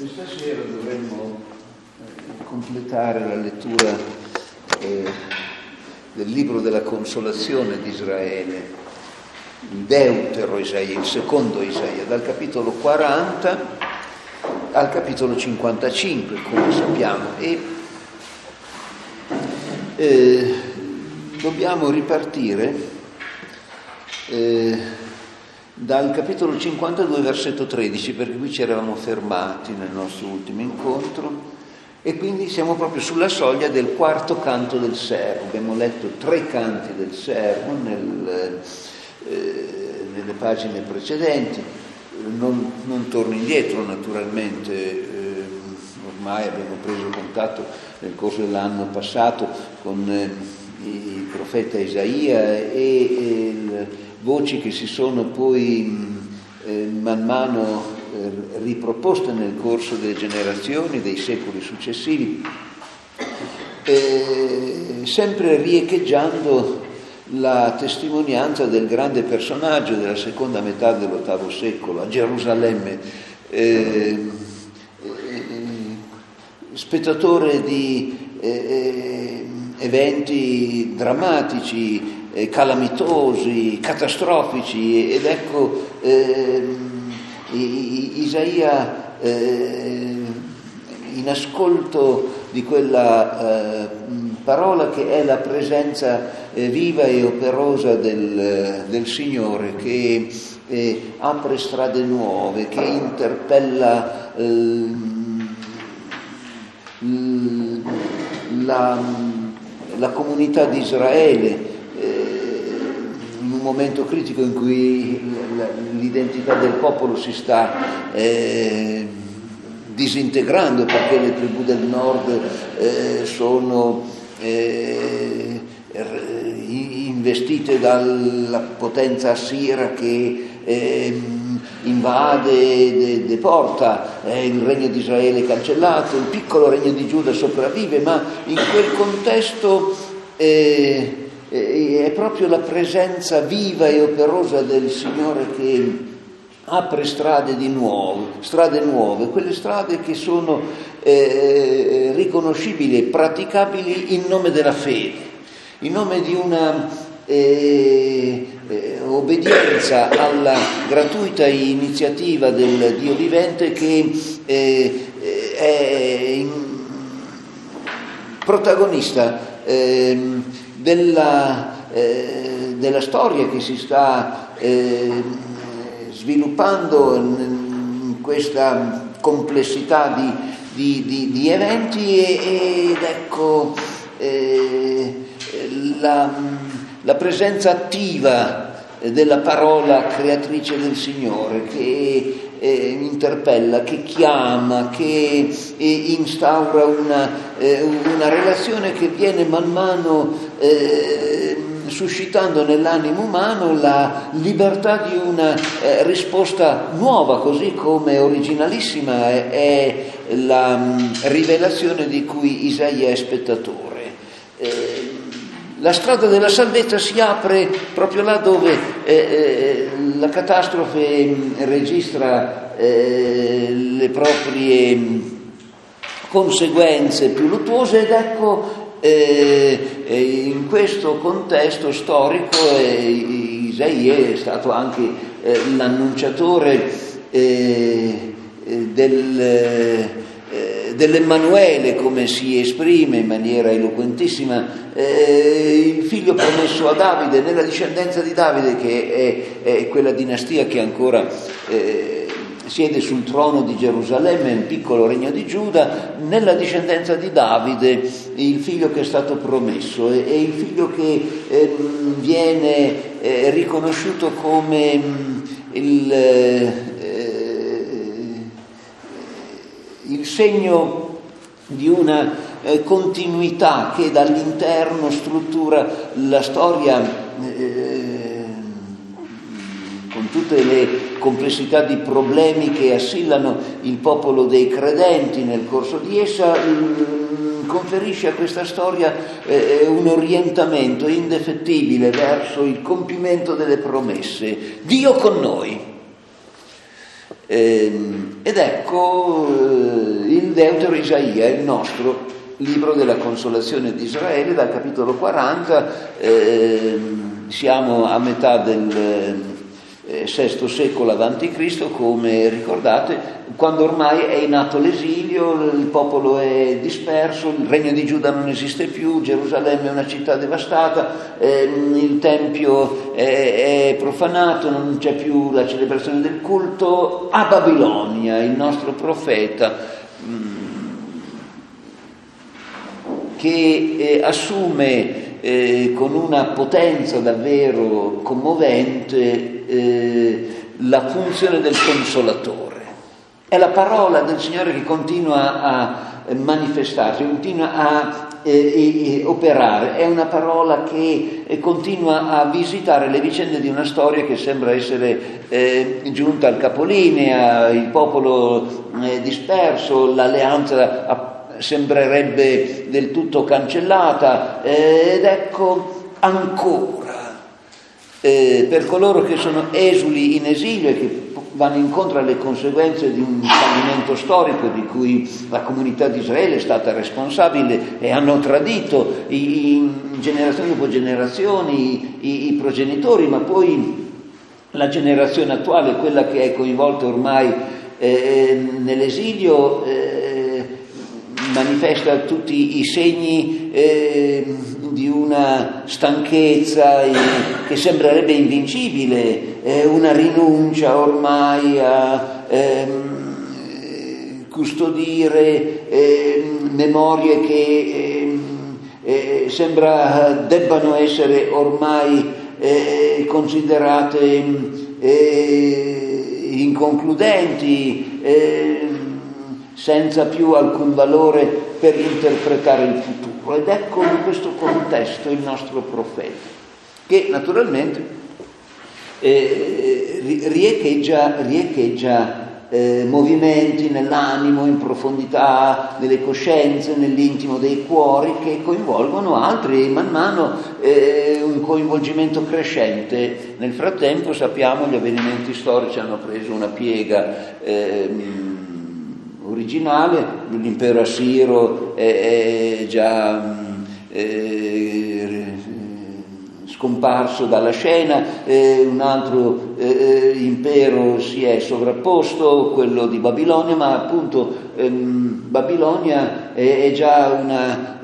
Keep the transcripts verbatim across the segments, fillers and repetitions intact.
Questa sera dovremmo eh, completare la lettura eh, del libro della consolazione di Israele, il Deutero Isaia, il secondo Isaia, dal capitolo quaranta al capitolo cinquantacinque, come sappiamo, e eh, dobbiamo ripartire eh, dal capitolo cinquantadue, versetto tredici, perché qui ci eravamo fermati nel nostro ultimo incontro e quindi siamo proprio sulla soglia del quarto canto del servo. Abbiamo letto tre canti del servo nel, eh, nelle pagine precedenti, non, non torno indietro naturalmente, eh, ormai abbiamo preso contatto nel corso dell'anno passato con eh, il profeta Isaia e, e il voci che si sono poi eh, man mano eh, riproposte nel corso delle generazioni, dei secoli successivi, eh, sempre riecheggiando la testimonianza del grande personaggio della seconda metà dell'ottavo secolo a Gerusalemme, eh, eh, spettatore di eh, eventi drammatici, Eh, calamitosi, catastrofici, ed ecco eh, Isaia eh, in ascolto di quella eh, parola che è la presenza eh, viva e operosa del, del Signore, che eh, apre strade nuove, che interpella eh, la, la comunità di Israele in un momento critico in cui l'identità del popolo si sta eh, disintegrando, perché le tribù del nord eh, sono eh, investite dalla potenza assira che eh, invade, deporta, eh, il regno di Israele cancellato, il piccolo regno di Giuda sopravvive, ma in quel contesto eh, è proprio la presenza viva e operosa del Signore che apre strade di nuovo, strade nuove, quelle strade che sono eh, riconoscibili e praticabili in nome della fede, in nome di una eh, eh, obbedienza alla gratuita iniziativa del Dio vivente che eh, è in, protagonista eh, Della, eh, della storia che si sta eh, sviluppando in questa complessità di, di, di, di eventi e, ed ecco eh, la, la presenza attiva della parola creatrice del Signore che eh, interpella, che chiama, che eh, instaura una, eh, una relazione che viene man mano eh, suscitando nell'animo umano la libertà di una eh, risposta nuova, così come originalissima è, è la mh, rivelazione di cui Isaia è spettatore. Eh, La strada della salvezza si apre proprio là dove eh, la catastrofe registra eh, le proprie conseguenze più luttuose, ed ecco eh, in questo contesto storico eh, Isaia è stato anche eh, l'annunciatore eh, del dell'Emmanuele, come si esprime in maniera eloquentissima, eh, il figlio promesso a Davide, nella discendenza di Davide, che è, è quella dinastia che ancora eh, siede sul trono di Gerusalemme, il piccolo regno di Giuda, nella discendenza di Davide, il figlio che è stato promesso, è, è il figlio che eh, viene eh, riconosciuto come mh, il eh, il segno di una eh, continuità che dall'interno struttura la storia eh, con tutte le complessità di problemi che assillano il popolo dei credenti nel corso di essa, mh, conferisce a questa storia eh, un orientamento indefettibile verso il compimento delle promesse. Dio con noi. Ehm, ed ecco eh, il Deutero Isaia, il nostro libro della consolazione di Israele, dal capitolo quaranta, eh, siamo a metà del eh, sesto secolo avanti Cristo, come ricordate, quando ormai è nato l'esilio, il popolo è disperso, il regno di Giuda non esiste più, Gerusalemme è una città devastata, eh, il Tempio è, è profanato, non c'è più la celebrazione del culto. A Babilonia il nostro profeta mh, che eh, assume eh, con una potenza davvero commovente eh, la funzione del consolatore. È la parola del Signore che continua a manifestarsi, continua a eh, eh, operare, è una parola che eh, continua a visitare le vicende di una storia che sembra essere eh, giunta al capolinea, il popolo eh, disperso, l'alleanza a sembrerebbe del tutto cancellata, eh, ed ecco ancora eh, per coloro che sono esuli in esilio e che vanno incontro alle conseguenze di un fallimento storico di cui la comunità di Israele è stata responsabile e hanno tradito i, i, generazioni dopo generazioni i, i progenitori, ma poi la generazione attuale, quella che è coinvolta ormai eh, nell'esilio, eh, manifesta tutti i segni eh, di una stanchezza eh, che sembrerebbe invincibile, eh, una rinuncia ormai a eh, custodire eh, memorie che eh, eh, sembra debbano essere ormai eh, considerate eh, inconcludenti, eh, senza più alcun valore per interpretare il futuro. Ed ecco in questo contesto il nostro profeta, che naturalmente eh, riecheggia, riecheggia eh, movimenti nell'animo, in profondità, nelle coscienze, nell'intimo dei cuori, che coinvolgono altri, e man mano eh, un coinvolgimento crescente. Nel frattempo sappiamo gli avvenimenti storici hanno preso una piega eh, originale, l'impero assiro è, è già è, scomparso dalla scena, eh, un altro eh, impero si è sovrapposto, quello di Babilonia, ma appunto ehm, Babilonia è, è già una,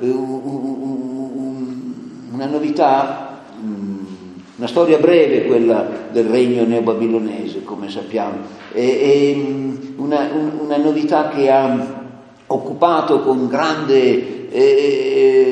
una novità. Una storia breve quella del regno neobabilonese, come sappiamo, è una, una novità che ha occupato con grande eh,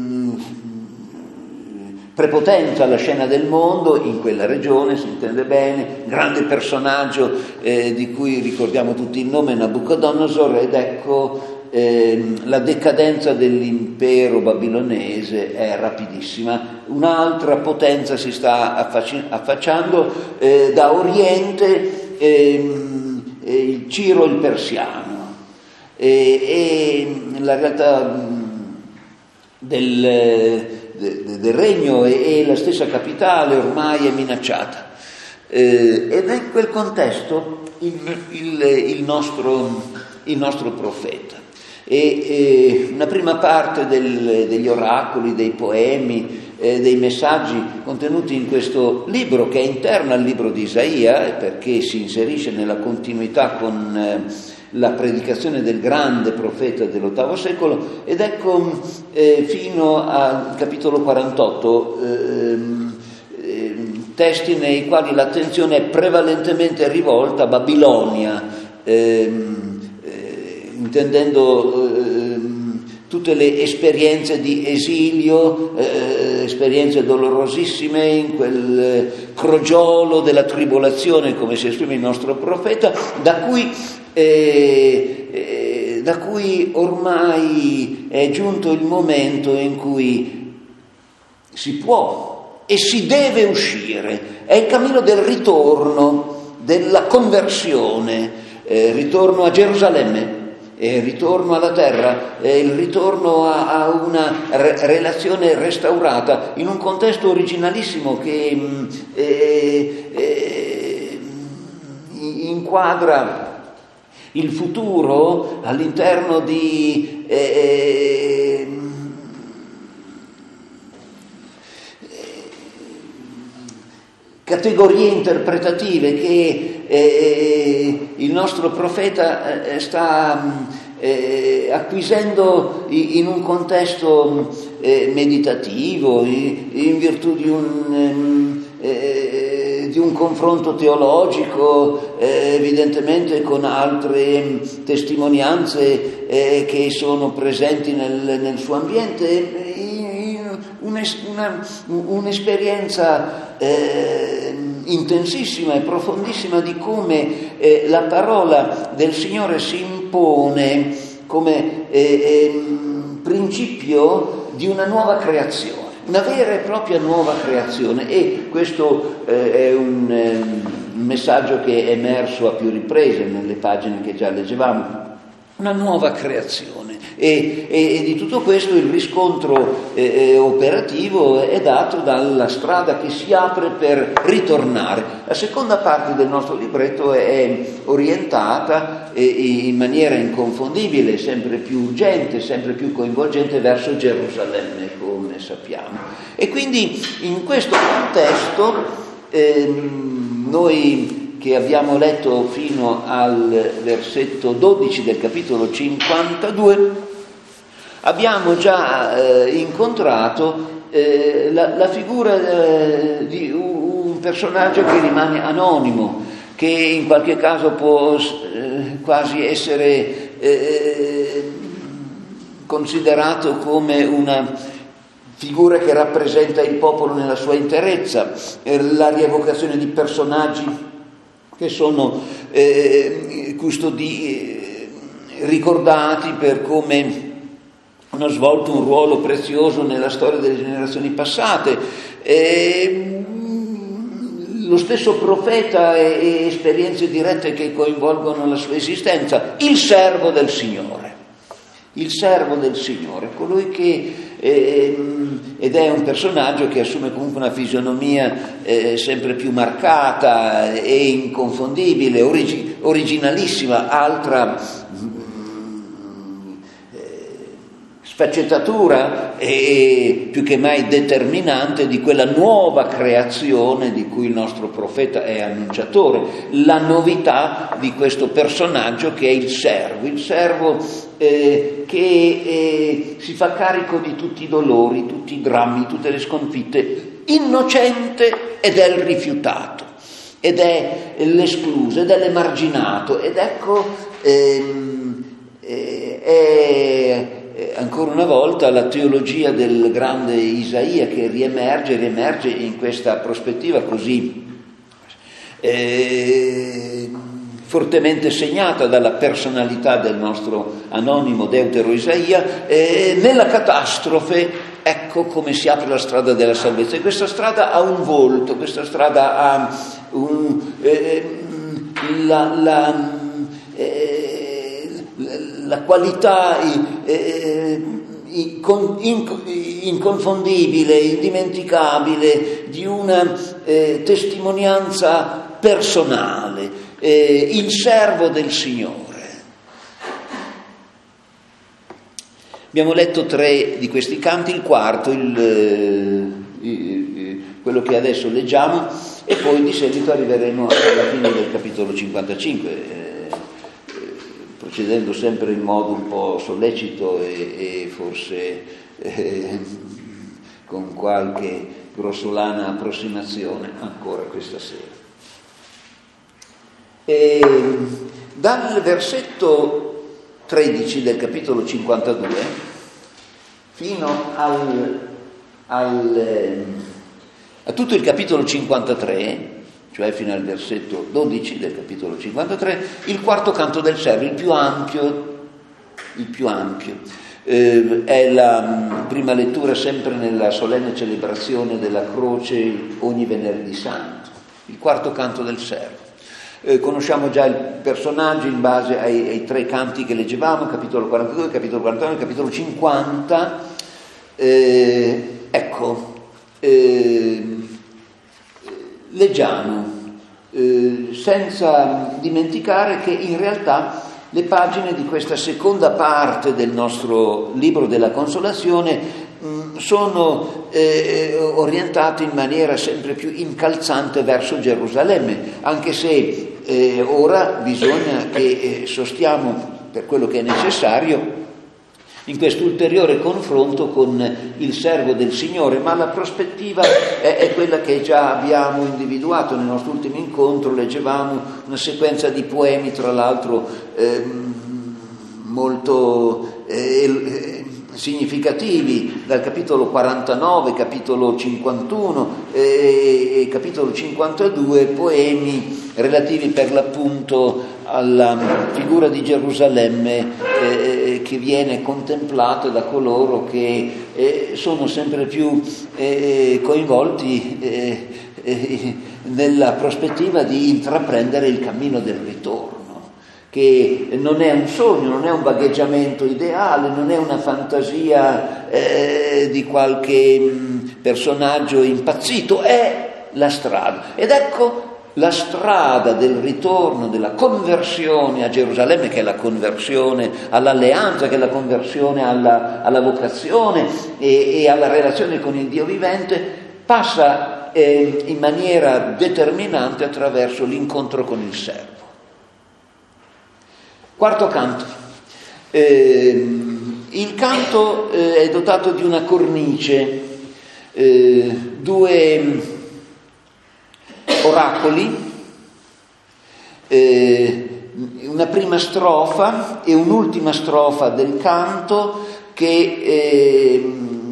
prepotenza la scena del mondo in quella regione, si intende bene, grande personaggio eh, di cui ricordiamo tutti il nome, Nabucodonosor, ed ecco la decadenza dell'impero babilonese è rapidissima. Un'altra potenza si sta affacciando eh, da oriente, eh, il Ciro il persiano, e, e la realtà del, de, del regno e, e la stessa capitale ormai è minacciata, eh, ed è in quel contesto il, il, il, nostro, il nostro profeta. E, e una prima parte del, degli oracoli, dei poemi, eh, dei messaggi contenuti in questo libro, che è interno al libro di Isaia, perché si inserisce nella continuità con eh, la predicazione del grande profeta dell'ottavo secolo, ed ecco eh, fino al capitolo quarantotto eh, eh, testi nei quali l'attenzione è prevalentemente rivolta a Babilonia, eh, intendendo eh, tutte le esperienze di esilio, eh, esperienze dolorosissime in quel eh, crogiolo della tribolazione, come si esprime il nostro profeta, da cui, eh, eh, da cui ormai è giunto il momento in cui si può e si deve uscire. È il cammino del ritorno, della conversione, eh, ritorno a Gerusalemme, il ritorno alla terra, il ritorno a, a una re- relazione restaurata in un contesto originalissimo che eh, eh, in inquadra il futuro all'interno di eh, categorie interpretative che eh, il nostro profeta eh, sta eh, acquisendo in un contesto eh, meditativo, in virtù di un, eh, di un confronto teologico, eh, evidentemente con altre testimonianze eh, che sono presenti nel, nel suo ambiente, Una, un'esperienza eh, intensissima e profondissima di come eh, la parola del Signore si impone come eh, eh, principio di una nuova creazione, una vera e propria nuova creazione. E questo eh, è un, eh, un messaggio che è emerso a più riprese nelle pagine che già leggevamo, una nuova creazione. E, e, e di tutto questo il riscontro eh, operativo è dato dalla strada che si apre per ritornare. La seconda parte del nostro libretto è orientata eh, in maniera inconfondibile, sempre più urgente, sempre più coinvolgente verso Gerusalemme, come sappiamo. E quindi in questo contesto ehm, noi che abbiamo letto fino al versetto dodici del capitolo cinquantadue, abbiamo già eh, incontrato eh, la, la figura eh, di un personaggio che rimane anonimo, che in qualche caso può eh, quasi essere eh, considerato come una figura che rappresenta il popolo nella sua interezza, eh, la rievocazione di personaggi che sono eh, custodi, eh, ricordati per come hanno svolto un ruolo prezioso nella storia delle generazioni passate. Eh, lo stesso profeta e, e esperienze dirette che coinvolgono la sua esistenza, il servo del Signore, il servo del Signore, colui che eh, ed è un personaggio che assume comunque una fisionomia eh, sempre più marcata e inconfondibile, origi- originalissima, altra sfaccettatura e più che mai determinante di quella nuova creazione di cui il nostro profeta è annunciatore, la novità di questo personaggio che è il servo, il servo eh, che eh, si fa carico di tutti i dolori, tutti i drammi, tutte le sconfitte, innocente ed è il rifiutato, ed è l'escluso, ed è l'emarginato, ed ecco ehm, eh, è ancora una volta la teologia del grande Isaia che riemerge, riemerge in questa prospettiva così eh, fortemente segnata dalla personalità del nostro anonimo deutero Isaia. Eh, nella catastrofe ecco come si apre la strada della salvezza, e questa strada ha un volto, questa strada ha un, eh, la, la eh, la qualità eh, inconfondibile, indimenticabile di una eh, testimonianza personale, eh, il servo del Signore. Abbiamo letto tre di questi canti, il quarto, il, il, quello che adesso leggiamo, e poi di seguito arriveremo alla fine del capitolo cinquantacinque, procedendo sempre in modo un po' sollecito e, e forse eh, con qualche grossolana approssimazione ancora questa sera. E dal versetto tredici del capitolo cinquantadue fino al, al, a tutto il capitolo cinquantatré, cioè fino al versetto dodici del capitolo cinquantatré, il quarto canto del servo, il più ampio, il più ampio. Eh, è la mh, prima lettura sempre nella solenne celebrazione della croce ogni venerdì santo, il quarto canto del servo. Eh, conosciamo già il personaggio in base ai, ai tre canti che leggevamo, capitolo quarantadue, capitolo quarantanove, capitolo cinquanta. Eh, ecco, eh, leggiamo eh, senza dimenticare che in realtà le pagine di questa seconda parte del nostro libro della Consolazione sono eh, orientate in maniera sempre più incalzante verso Gerusalemme, anche se eh, ora bisogna che eh, sostiamo per quello che è necessario in questo ulteriore confronto con il servo del Signore, ma la prospettiva è, è quella che già abbiamo individuato nel nostro ultimo incontro. Leggevamo una sequenza di poemi, tra l'altro eh, molto eh, significativi, dal capitolo quarantanove, capitolo cinquantuno e, e capitolo cinquantadue, poemi relativi per l'appunto alla figura di Gerusalemme eh, che viene contemplata da coloro che eh, sono sempre più eh, coinvolti eh, eh, nella prospettiva di intraprendere il cammino del ritorno, che non è un sogno, non è un vagheggiamento ideale, non è una fantasia eh, di qualche mh, personaggio impazzito, è la strada. Ed ecco la strada del ritorno, della conversione a Gerusalemme, che è la conversione all'alleanza, che è la conversione alla, alla vocazione e, e alla relazione con il Dio vivente, passa eh, in maniera determinante attraverso l'incontro con il servo. Quarto canto. Eh, il canto eh, è dotato di una cornice, eh, due oracoli, eh, una prima strofa e un'ultima strofa del canto che eh,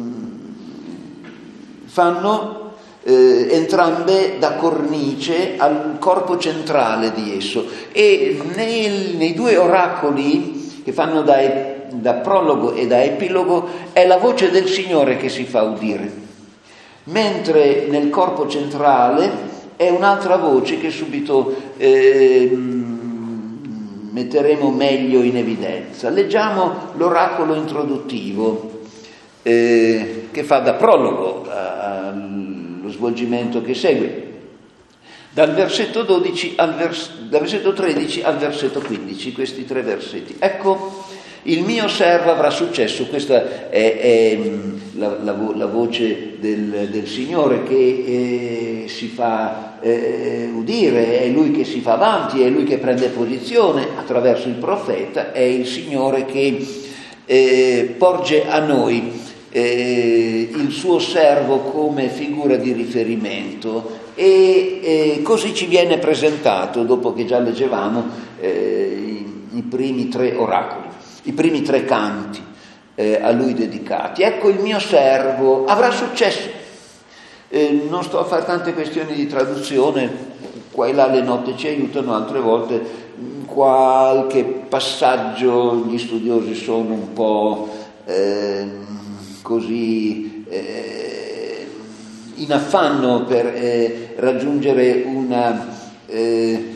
fanno eh, entrambe da cornice al corpo centrale di esso, e nel, nei due oracoli che fanno da, da prologo e da epilogo è la voce del Signore che si fa udire, mentre nel corpo centrale è un'altra voce che subito eh, metteremo meglio in evidenza. Leggiamo l'oracolo introduttivo eh, che fa da prologo allo svolgimento che segue, dal versetto dodici al vers- dal versetto tredici al versetto quindici, questi tre versetti. Ecco, il mio servo avrà successo. Questa è, è la, la, la voce del, del Signore che eh, si fa eh, udire, è Lui che si fa avanti, è Lui che prende posizione attraverso il profeta, è il Signore che eh, porge a noi eh, il suo servo come figura di riferimento, e eh, così ci viene presentato, dopo che già leggevamo eh, i, i primi tre oracoli, i primi tre canti eh, a lui dedicati. Ecco, il mio servo avrà successo. Eh, non sto a fare tante questioni di traduzione, qua e là le note ci aiutano, altre volte qualche passaggio gli studiosi sono un po' eh, così eh, in affanno per eh, raggiungere una eh,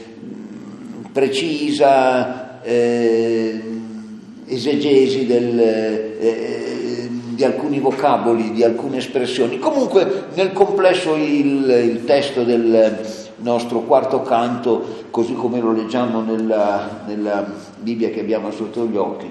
precisa eh, esegesi del, eh, di alcuni vocaboli, di alcune espressioni. Comunque nel complesso il, il testo del nostro quarto canto, così come lo leggiamo nella, nella Bibbia che abbiamo sotto gli occhi,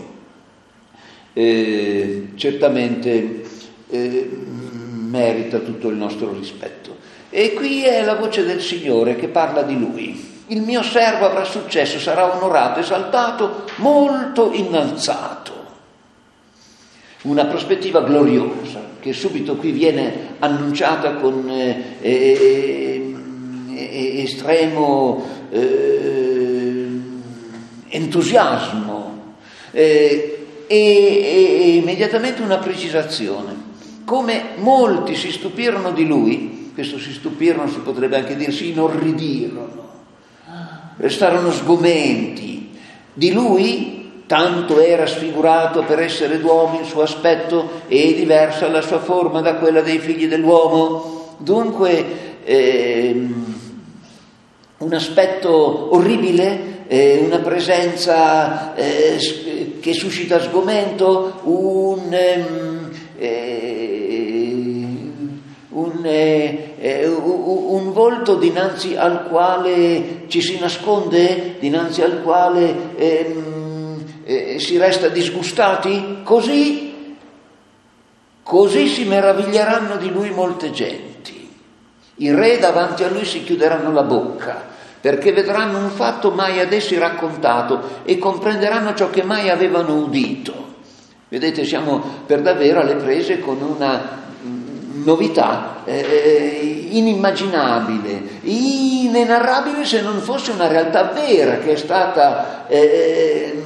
eh, certamente eh, merita tutto il nostro rispetto. E qui è la voce del Signore che parla di Lui. Il mio servo avrà successo, sarà onorato, esaltato, molto innalzato. Una prospettiva gloriosa che subito qui viene annunciata con eh, eh, eh, estremo eh, entusiasmo eh, e, e immediatamente una precisazione. Come molti si stupirono di lui, questo si stupirono si potrebbe anche dire si inorridirono, restarono sgomenti di lui, tanto era sfigurato per essere d'uomo il suo aspetto e diversa la sua forma da quella dei figli dell'uomo. Dunque ehm, un aspetto orribile, eh, una presenza eh, che suscita sgomento, un ehm, eh, un, eh, un volto dinanzi al quale ci si nasconde, dinanzi al quale ehm, eh, si resta disgustati? Così, così si meraviglieranno di lui molte genti. I re davanti a lui si chiuderanno la bocca, perché vedranno un fatto mai ad essi raccontato e comprenderanno ciò che mai avevano udito. Vedete, siamo per davvero alle prese con una novità eh, inimmaginabile, inenarrabile se non fosse una realtà vera che è stata eh,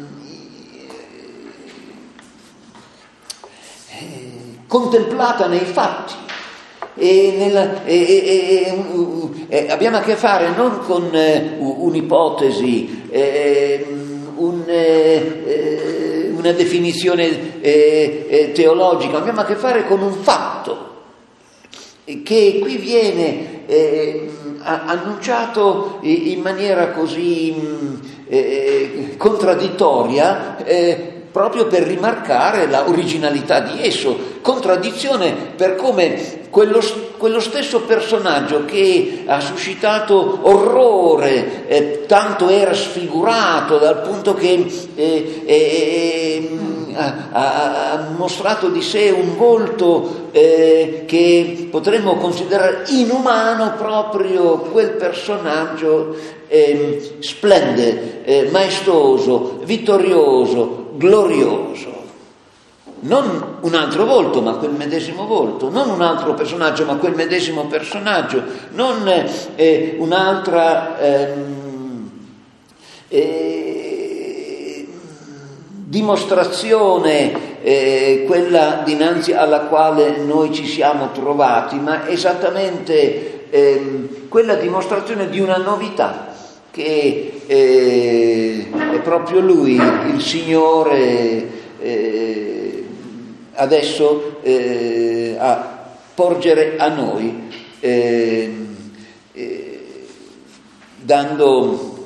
eh, contemplata nei fatti. E nella, e, e, e, e, abbiamo a che fare non con eh, un'ipotesi, eh, un, eh, una definizione eh, eh, teologica, abbiamo a che fare con un fatto che qui viene eh, annunciato in maniera così eh, contraddittoria, eh, proprio per rimarcare la originalità di esso, contraddizione per come quello, quello stesso personaggio che ha suscitato orrore, eh, tanto era sfigurato dal punto che eh, eh, ha, ha, ha mostrato di sé un volto eh, che potremmo considerare inumano, proprio quel personaggio eh, splende, eh, maestoso, vittorioso, glorioso. Non un altro volto, ma quel medesimo volto, non un altro personaggio, ma quel medesimo personaggio, non eh, un'altra ehm, eh, dimostrazione, eh, quella dinanzi alla quale noi ci siamo trovati, ma esattamente eh, quella dimostrazione di una novità che eh, è proprio Lui, il Signore, eh, adesso eh, a porgere a noi, eh, eh, dando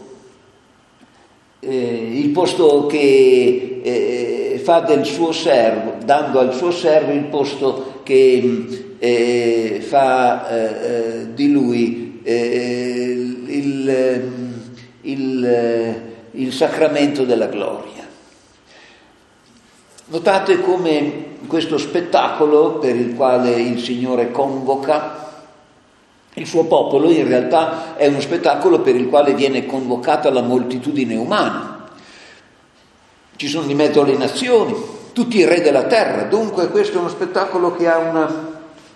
eh, il posto che eh, fa del suo servo, dando al suo servo il posto che eh, fa eh, di lui eh, il, il, il sacramento della gloria. Notate come questo spettacolo per il quale il Signore convoca il suo popolo in realtà è uno spettacolo per il quale viene convocata la moltitudine umana. Ci sono di mezzo le nazioni, tutti i re della terra, dunque questo è uno spettacolo che ha una,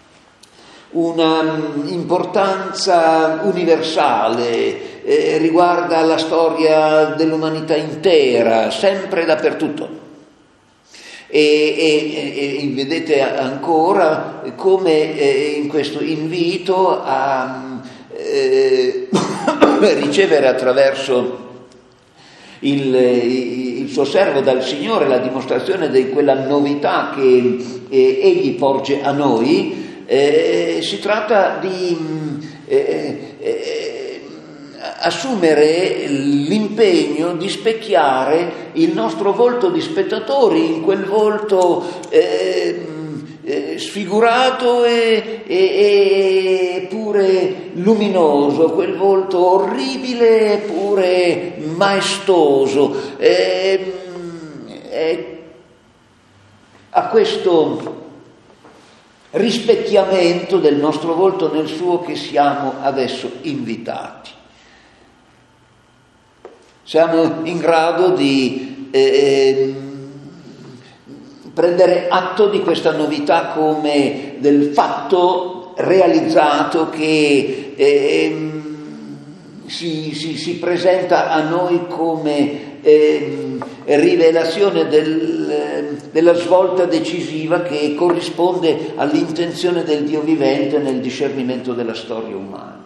una importanza universale, eh, riguarda la storia dell'umanità intera, sempre e dappertutto. E, e, e vedete ancora come eh, in questo invito a eh, ricevere attraverso il, il suo servo dal Signore la dimostrazione di quella novità che eh, egli porge a noi, eh, si tratta di eh, eh, assumere l'impegno di specchiare il nostro volto di spettatori in quel volto eh, eh, sfigurato e, e, e pure luminoso, quel volto orribile eppure maestoso. Eh, eh, a questo rispecchiamento del nostro volto nel suo che siamo adesso invitati. Siamo in grado di eh, prendere atto di questa novità come del fatto realizzato che eh, si, si, si presenta a noi come eh, rivelazione del, della svolta decisiva che corrisponde all'intenzione del Dio vivente nel discernimento della storia umana.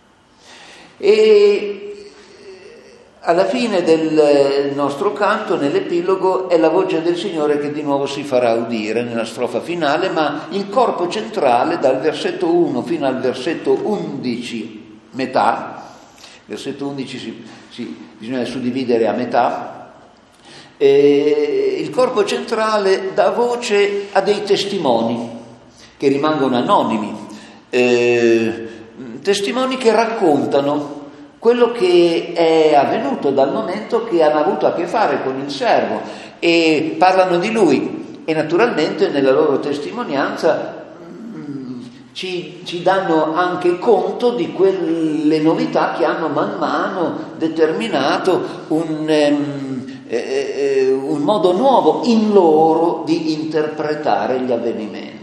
E alla fine del nostro canto, nell'epilogo, è la voce del Signore che di nuovo si farà udire nella strofa finale, ma il corpo centrale, dal versetto uno fino al versetto undici, metà, versetto undici si, si, bisogna suddividere a metà, e il corpo centrale dà voce a dei testimoni che rimangono anonimi. Eh, testimoni che raccontano quello che è avvenuto dal momento che hanno avuto a che fare con il servo e parlano di lui e naturalmente nella loro testimonianza mh, ci, ci danno anche conto di quelle novità che hanno man mano determinato un, um, eh, un modo nuovo in loro di interpretare gli avvenimenti.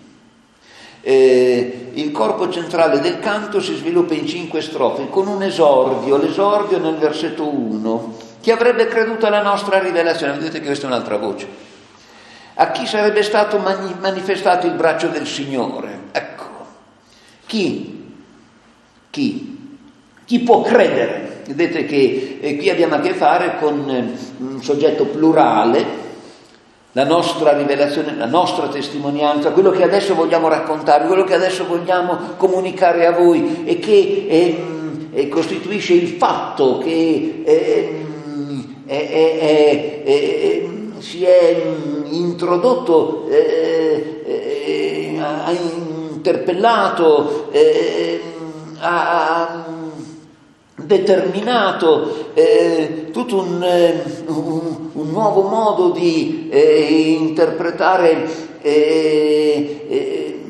Eh, il corpo centrale del canto si sviluppa in cinque strofe con un esordio, l'esordio nel versetto uno: chi avrebbe creduto alla nostra rivelazione? Vedete che questa è un'altra voce. A chi sarebbe stato mani- manifestato il braccio del Signore? Ecco, chi? Chi? Chi può credere? Vedete che eh, qui abbiamo a che fare con eh, un soggetto plurale. La nostra rivelazione, la nostra testimonianza, quello che adesso vogliamo raccontare, quello che adesso vogliamo comunicare a voi e che ehm, eh, costituisce il fatto che ehm, eh, eh, eh, eh, si è introdotto, eh, eh, ha interpellato, eh, ha determinato eh, tutto un, eh, un, un nuovo modo di eh, interpretare eh, eh,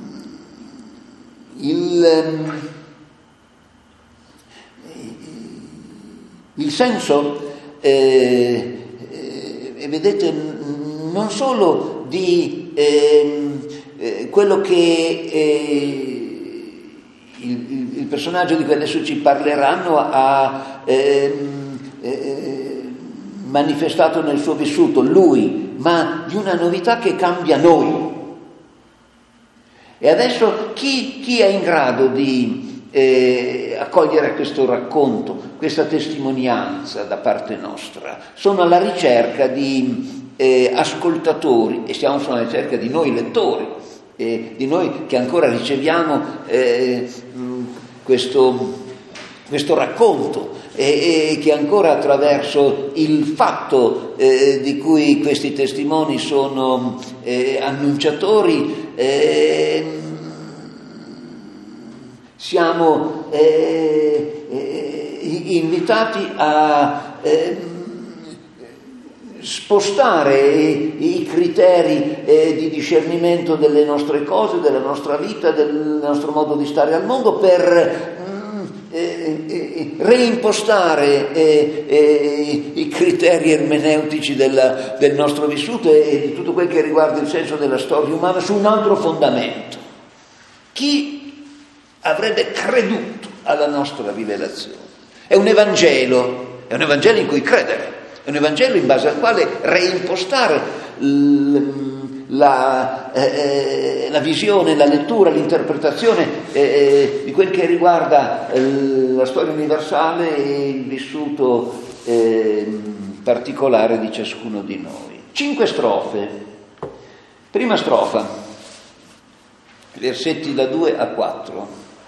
il, il senso eh, eh, vedete non solo di eh, eh, quello che eh, Il, il, il personaggio di cui adesso ci parleranno ha eh, eh, manifestato nel suo vissuto, lui, ma di una novità che cambia noi. E adesso chi, chi è in grado di eh, accogliere questo racconto, questa testimonianza da parte nostra? Sono alla ricerca di eh, ascoltatori e siamo alla ricerca di noi lettori. E di noi che ancora riceviamo eh, questo, questo racconto e, e che ancora attraverso il fatto eh, di cui questi testimoni sono eh, annunciatori eh, siamo eh, eh, invitati a eh, spostare i, i criteri eh, di discernimento delle nostre cose, della nostra vita, del nostro modo di stare al mondo per mm, eh, eh, reimpostare eh, eh, i criteri ermeneutici della, del nostro vissuto e, e di tutto quel che riguarda il senso della storia umana su un altro fondamento. Chi avrebbe creduto alla nostra rivelazione? È un Evangelo, è un Evangelo in cui credere. È un Evangelo in base al quale reimpostare la, eh, la visione, la lettura, l'interpretazione eh, di quel che riguarda eh, la storia universale e il vissuto eh, particolare di ciascuno di noi. Cinque strofe. Prima strofa, versetti da due a quattro.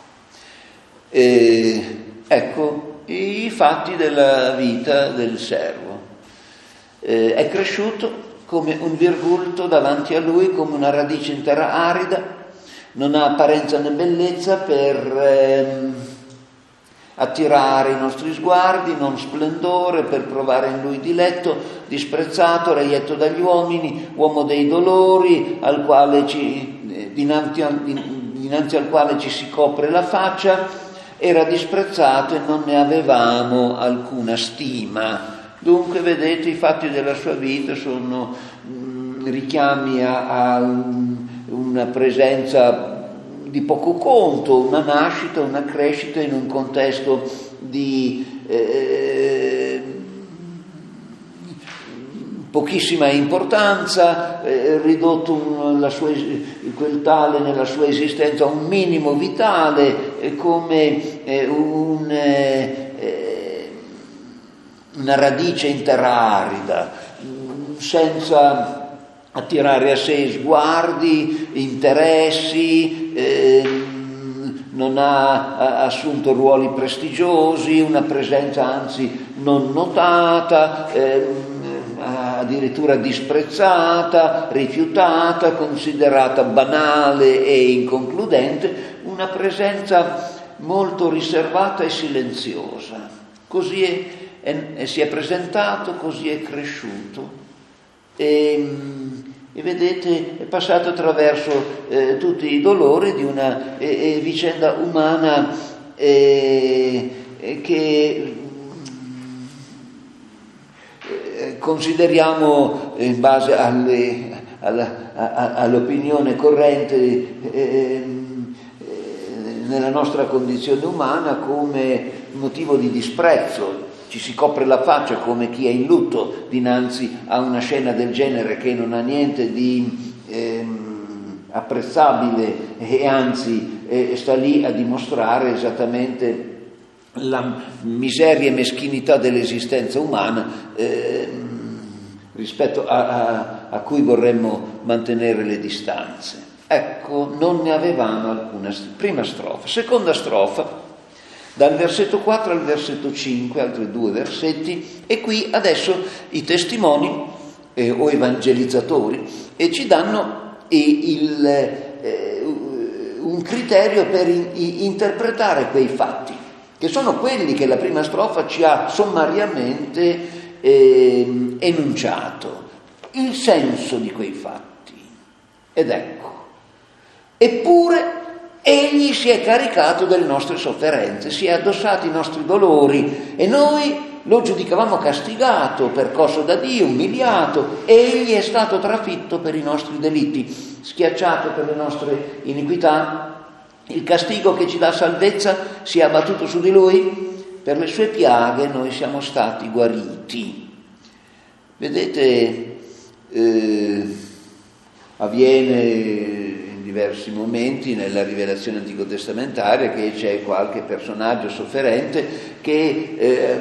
Eh, ecco i fatti della vita del servo. Eh, è cresciuto come un virgulto davanti a lui, come una radice in terra arida, non ha apparenza né bellezza per ehm, attirare i nostri sguardi, non splendore per provare in lui diletto, disprezzato, reietto dagli uomini, uomo dei dolori, al quale ci, eh, dinanzi, al, dinanzi al quale ci si copre la faccia, era disprezzato e non ne avevamo alcuna stima. Dunque, vedete, i fatti della sua vita sono mh, richiami a, a un, una presenza di poco conto, una nascita, una crescita in un contesto di eh, pochissima importanza, eh, ridotto un, la sua, quel tale nella sua esistenza a un minimo vitale, eh, come eh, un... Eh, una radice in terra arida, senza attirare a sé sguardi, interessi, eh, non ha assunto ruoli prestigiosi, una presenza anzi non notata, eh, addirittura disprezzata, rifiutata, considerata banale e inconcludente, una presenza molto riservata e silenziosa. Così è, è, è, si è presentato, così è cresciuto. E, e vedete, è passato attraverso eh, tutti i dolori di una eh, eh, vicenda umana eh, eh, che eh, consideriamo in base alle, alla, a, all'opinione corrente eh, nella nostra condizione umana come motivo di disprezzo. Ci si copre la faccia come chi è in lutto dinanzi a una scena del genere che non ha niente di ehm, apprezzabile e anzi eh, sta lì a dimostrare esattamente la miseria e meschinità dell'esistenza umana eh, rispetto a, a, a cui vorremmo mantenere le distanze. Ecco, non ne avevano alcuna. Prima strofa. Seconda strofa, dal versetto quattro al versetto cinque, altri due versetti, e qui adesso i testimoni eh, o evangelizzatori eh, ci danno eh, il, eh, un criterio per in, interpretare quei fatti, che sono quelli che la prima strofa ci ha sommariamente eh, enunciato, il senso di quei fatti. Ed ecco, eppure egli si è caricato delle nostre sofferenze, si è addossato i nostri dolori e noi lo giudicavamo castigato, percosso da Dio, umiliato, e egli è stato trafitto per i nostri delitti, schiacciato per le nostre iniquità. Il castigo che ci dà salvezza si è abbattuto su di lui, per le sue piaghe noi siamo stati guariti. Vedete, eh, avviene diversi momenti nella rivelazione antico-testamentaria che c'è qualche personaggio sofferente che eh,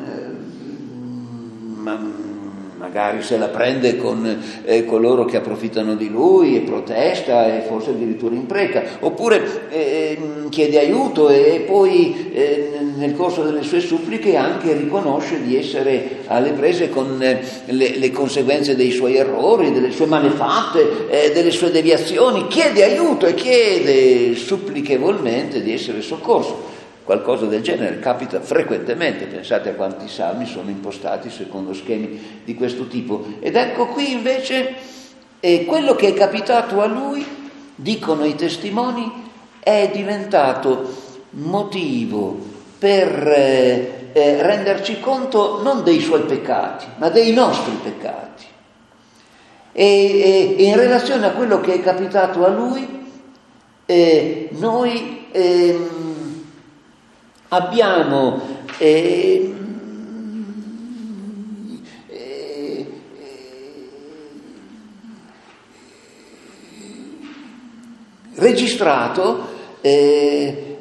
ma, magari se la prende con eh, coloro che approfittano di lui e protesta e forse addirittura impreca, oppure eh, chiede aiuto e poi eh, nel corso delle sue suppliche anche riconosce di essere alle prese con eh, le, le conseguenze dei suoi errori, delle sue malefatte, eh, delle sue deviazioni, chiede aiuto e chiede supplichevolmente di essere soccorso. Qualcosa del genere capita frequentemente, pensate a quanti salmi sono impostati secondo schemi di questo tipo. Ed ecco qui invece eh, quello che è capitato a lui, dicono i testimoni, è diventato motivo per eh, eh, renderci conto non dei suoi peccati, ma dei nostri peccati. E, e, e in relazione a quello che è capitato a lui, eh, noi... Eh, Abbiamo eh, eh, registrato eh,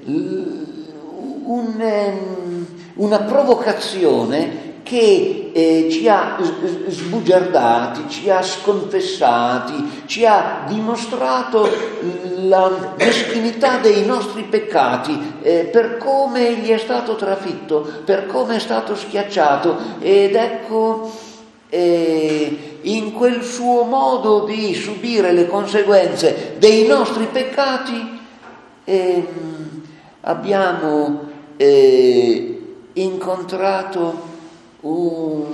un, una provocazione che eh, ci ha sbugiardati, ci ha sconfessati, ci ha dimostrato la meschinità dei nostri peccati, eh, per come egli è stato trafitto, per come è stato schiacciato. Ed ecco, eh, in quel suo modo di subire le conseguenze dei nostri peccati, eh, abbiamo eh, incontrato Un,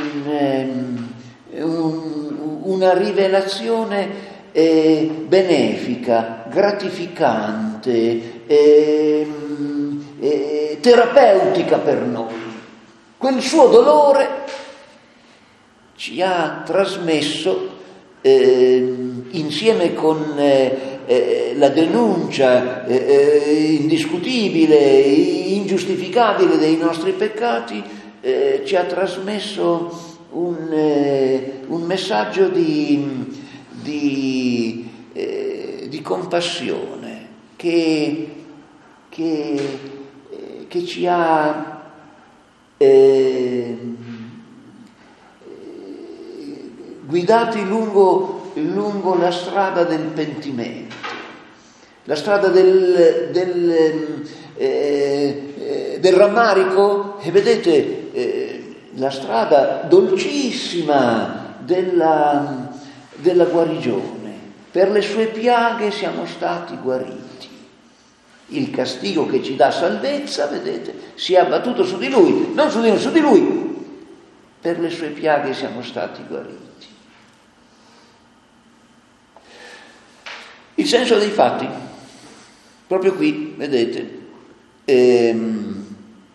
un, una rivelazione eh, benefica, gratificante, eh, eh, terapeutica per noi. Quel suo dolore ci ha trasmesso, eh, insieme con eh, eh, la denuncia eh, indiscutibile, ingiustificabile dei nostri peccati, Eh, ci ha trasmesso un, eh, un messaggio di, di, eh, di compassione che, che, eh, che ci ha eh, guidati lungo, lungo la strada del pentimento, la strada del, del, eh, del rammarico, e vedete eh, la strada dolcissima della, della guarigione. Per le sue piaghe siamo stati guariti. il castigo che ci dà salvezza, vedete, si è abbattuto su di lui, non su di noi, su di lui. Per le sue piaghe siamo stati guariti. Il senso dei fatti, proprio qui, vedete, ehm,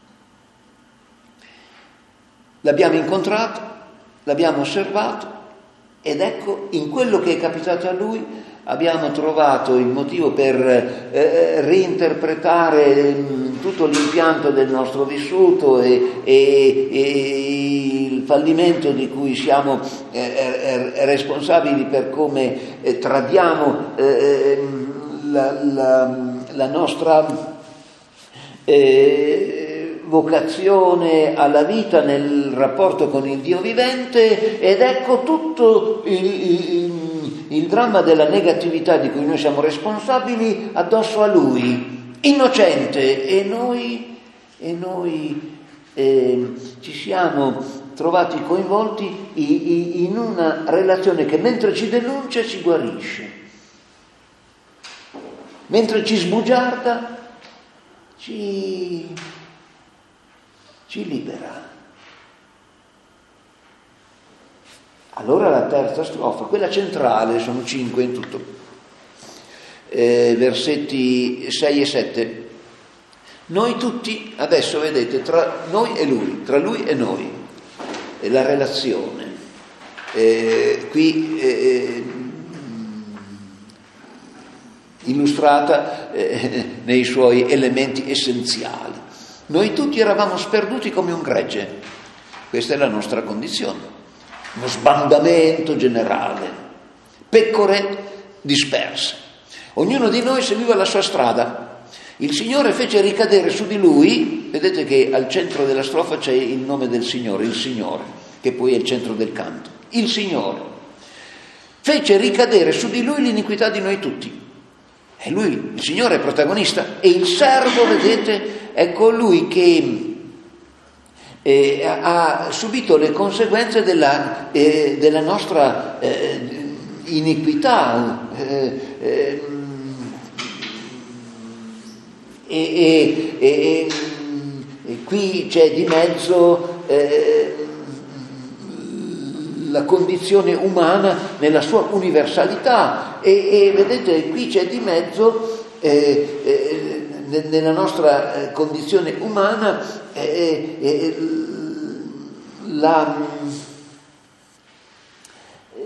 l'abbiamo incontrato, l'abbiamo osservato ed ecco, in quello che è capitato a lui abbiamo trovato il motivo per eh, reinterpretare mh, tutto l'impianto del nostro vissuto e, e, e il fallimento di cui siamo eh, eh, responsabili per come eh, tradiamo eh, la, la, la nostra eh, vocazione alla vita nel rapporto con il Dio vivente, ed ecco tutto il, il il dramma della negatività di cui noi siamo responsabili addosso a lui, innocente, e noi, e noi eh, ci siamo trovati coinvolti in una relazione che mentre ci denuncia ci guarisce, mentre ci sbugiarda ci, ci libera. Allora la terza strofa, quella centrale, sono cinque in tutto, eh, versetti sei e sette. Noi tutti, adesso vedete, tra noi e lui, tra lui e noi, eh, la relazione. Eh, qui eh, illustrata eh, nei suoi elementi essenziali. Noi tutti eravamo sperduti come un gregge, questa è la nostra condizione. Uno sbandamento generale, pecore disperse. Ognuno di noi seguiva la sua strada. Il Signore fece ricadere su di lui, vedete che al centro della strofa c'è il nome del Signore, il Signore, che poi è il centro del canto. Il Signore fece ricadere su di lui l'iniquità di noi tutti. E lui, il Signore, è protagonista, e il servo, vedete, è colui che Eh, ha subito le conseguenze della, eh, della nostra eh, iniquità eh, eh, e, e, e, e qui c'è di mezzo eh, la condizione umana nella sua universalità e, e vedete qui c'è di mezzo eh, eh, nella nostra condizione umana eh, eh, la, eh,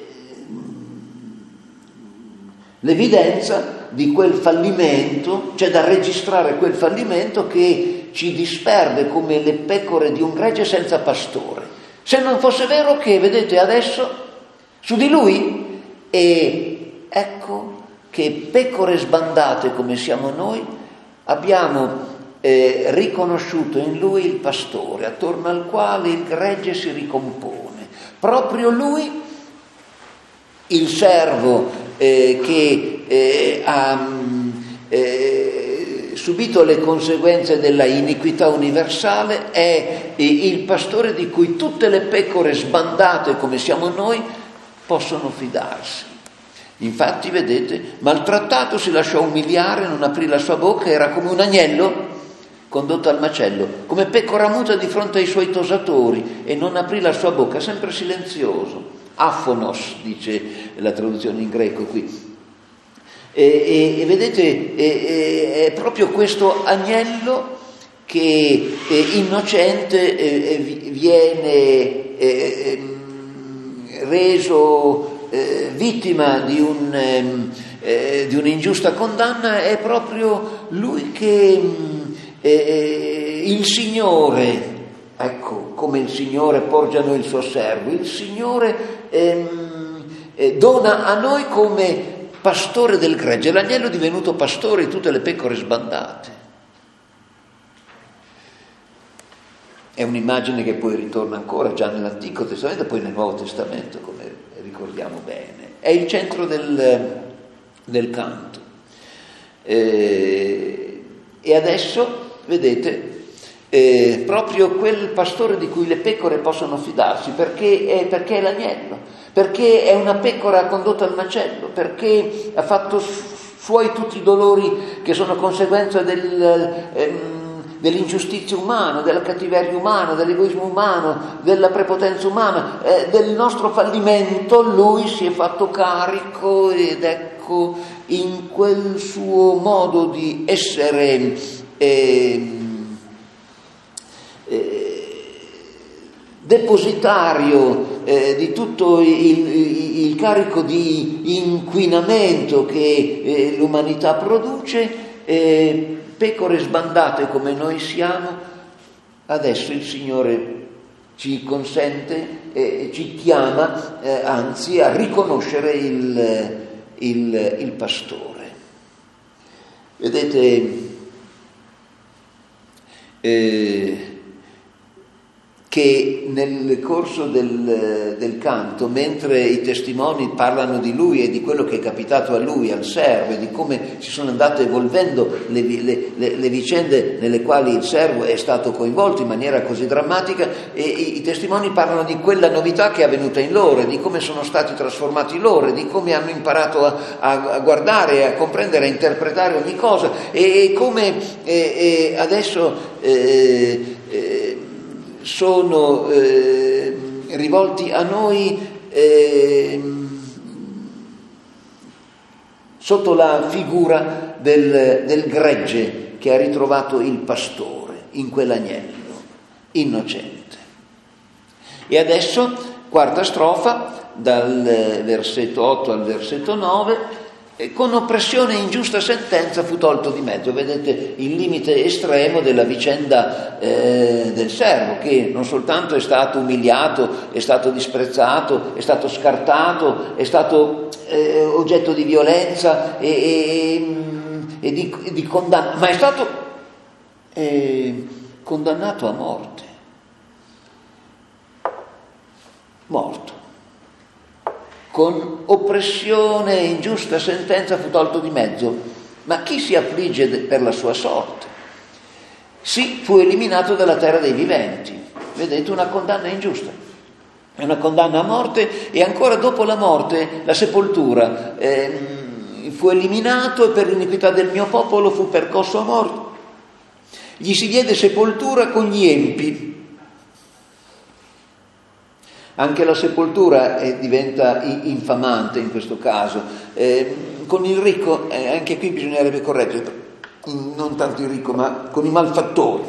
l'evidenza di quel fallimento, c'è da registrare quel fallimento che ci disperde come le pecore di un gregge senza pastore. Se non fosse vero che, vedete, adesso su di lui, e ecco che pecore sbandate come siamo noi, abbiamo eh, riconosciuto in lui il pastore, attorno al quale il gregge si ricompone. Proprio lui, il servo eh, che eh, ha eh, subito le conseguenze della iniquità universale, è eh, il pastore di cui tutte le pecore sbandate come siamo noi possono fidarsi. Infatti, vedete, maltrattato si lasciò umiliare, non aprì la sua bocca, era come un agnello condotto al macello, come pecora muta di fronte ai suoi tosatori, e non aprì la sua bocca, sempre silenzioso. Aphonos, dice la traduzione in greco qui. E, e, e vedete, e, è proprio questo agnello che è innocente eh, viene eh, reso Eh, vittima di, un, eh, di un'ingiusta condanna. È proprio lui che eh, il Signore, ecco come il Signore porge a noi il suo servo, il Signore ehm, eh, dona a noi come pastore del gregge, l'agnello divenuto pastore di tutte le pecore sbandate. È un'immagine che poi ritorna ancora già nell'Antico Testamento e poi nel Nuovo Testamento, come ricordiamo bene. È il centro del, del canto. Eh, e adesso, vedete, eh, proprio quel pastore di cui le pecore possono fidarsi, perché è, perché è l'agnello, perché è una pecora condotta al macello, perché ha fatto suoi tutti i dolori che sono conseguenza del, ehm, dell'ingiustizia umana, della cattiveria umana, dell'egoismo umano, della prepotenza umana, eh, del nostro fallimento. Lui si è fatto carico, ed ecco, in quel suo modo di essere eh, eh, depositario eh, di tutto il, il, il carico di inquinamento che eh, l'umanità produce, eh, pecore sbandate come noi siamo, adesso il Signore ci consente, eh, ci chiama eh, anzi a riconoscere il, il, il pastore. Vedete, eh, che nel corso del, del canto, mentre i testimoni parlano di lui e di quello che è capitato a lui, al servo, e di come si sono andate evolvendo le, le, le, le vicende nelle quali il servo è stato coinvolto in maniera così drammatica, e i, i testimoni parlano di quella novità che è avvenuta in loro, di come sono stati trasformati loro, di come hanno imparato a, a, a guardare, a comprendere, a interpretare ogni cosa, e, e come e, e adesso eh, eh, sono eh, rivolti a noi eh, sotto la figura del, del gregge che ha ritrovato il pastore in quell'agnello innocente. E adesso, quarta strofa, dal versetto otto al versetto nove, con oppressione e ingiusta sentenza fu tolto di mezzo. Vedete il limite estremo della vicenda eh, del servo, che non soltanto è stato umiliato, è stato disprezzato, è stato scartato, è stato eh, oggetto di violenza e, e, e di, di condanna, ma è stato eh, condannato a morte. Morto. Con oppressione e ingiusta sentenza fu tolto di mezzo. Ma chi si affligge per la sua sorte? Sì, fu eliminato dalla terra dei viventi. Vedete, una condanna ingiusta. È una condanna a morte, e ancora dopo la morte la sepoltura. Eh, fu eliminato, e per l'iniquità del mio popolo fu percosso a morte. Gli si diede sepoltura con gli empi. Anche la sepoltura eh, diventa infamante in questo caso. Eh, con il ricco, eh, anche qui bisognerebbe correggere, non tanto il ricco, ma con i malfattori.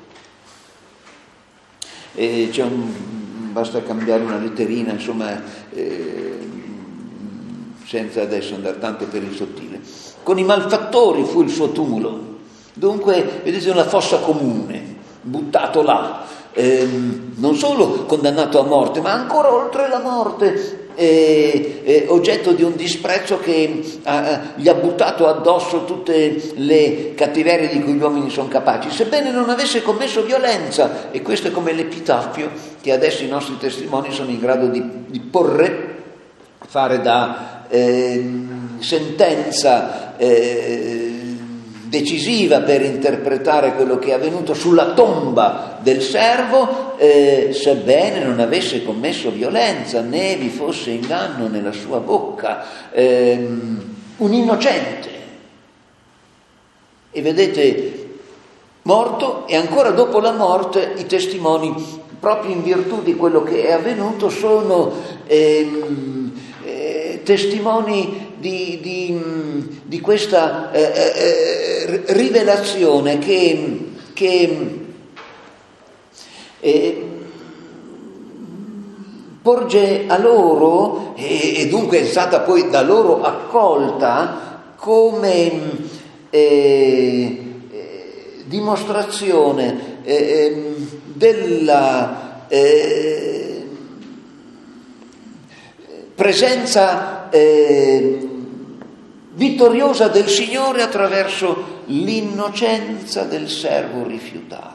Eh, c'è un, basta cambiare una letterina, insomma, eh, senza adesso andare tanto per il sottile. Con i malfattori fu il suo tumulo. Dunque, vedete, una fossa comune, buttato là. Eh, non solo condannato a morte, ma ancora oltre la morte, eh, eh, oggetto di un disprezzo che eh, gli ha buttato addosso tutte le cattiverie di cui gli uomini sono capaci, sebbene non avesse commesso violenza. E questo è come l'epitaffio che adesso i nostri testimoni sono in grado di, di porre, fare da eh, sentenza eh, decisiva per interpretare quello che è avvenuto sulla tomba del servo, eh, sebbene non avesse commesso violenza né vi fosse inganno nella sua bocca, eh, un innocente. E vedete, morto, e ancora dopo la morte i testimoni, proprio in virtù di quello che è avvenuto, sono eh, eh, testimoni di, di, di questa eh, eh, rivelazione che, che eh, porge a loro, e, e dunque è stata poi da loro accolta come eh, eh, dimostrazione eh, della eh, presenza eh, vittoriosa del Signore attraverso l'innocenza del servo rifiutato.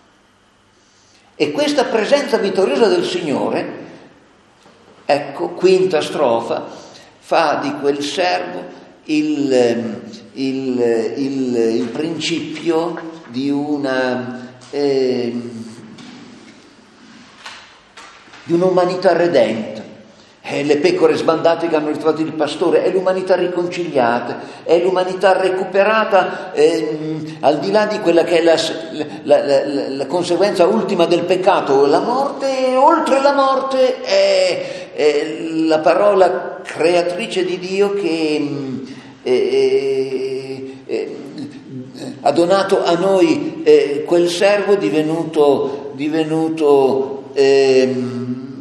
E questa presenza vittoriosa del Signore, ecco, quinta strofa, fa di quel servo il, il, il, il principio di una eh, di un'umanità redenta. è le pecore sbandate che hanno ritrovato il pastore, è l'umanità riconciliata, è l'umanità recuperata ehm, al di là di quella che è la, la, la, la, la conseguenza ultima del peccato, la morte, e oltre la morte è, è la parola creatrice di Dio che eh, eh, ha donato a noi eh, quel servo divenuto, divenuto ehm,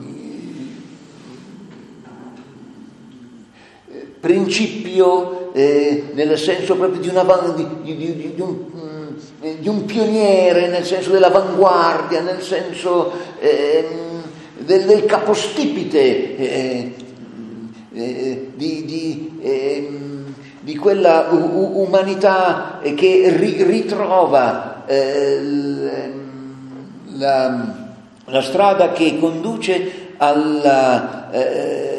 principio eh, nel senso proprio di, una, di, di, di, di, un, di un pioniere, nel senso dell'avanguardia, nel senso eh, del, del capostipite eh, eh, di, di, eh, di quella u- umanità che ri- ritrova eh, la, la strada che conduce alla eh,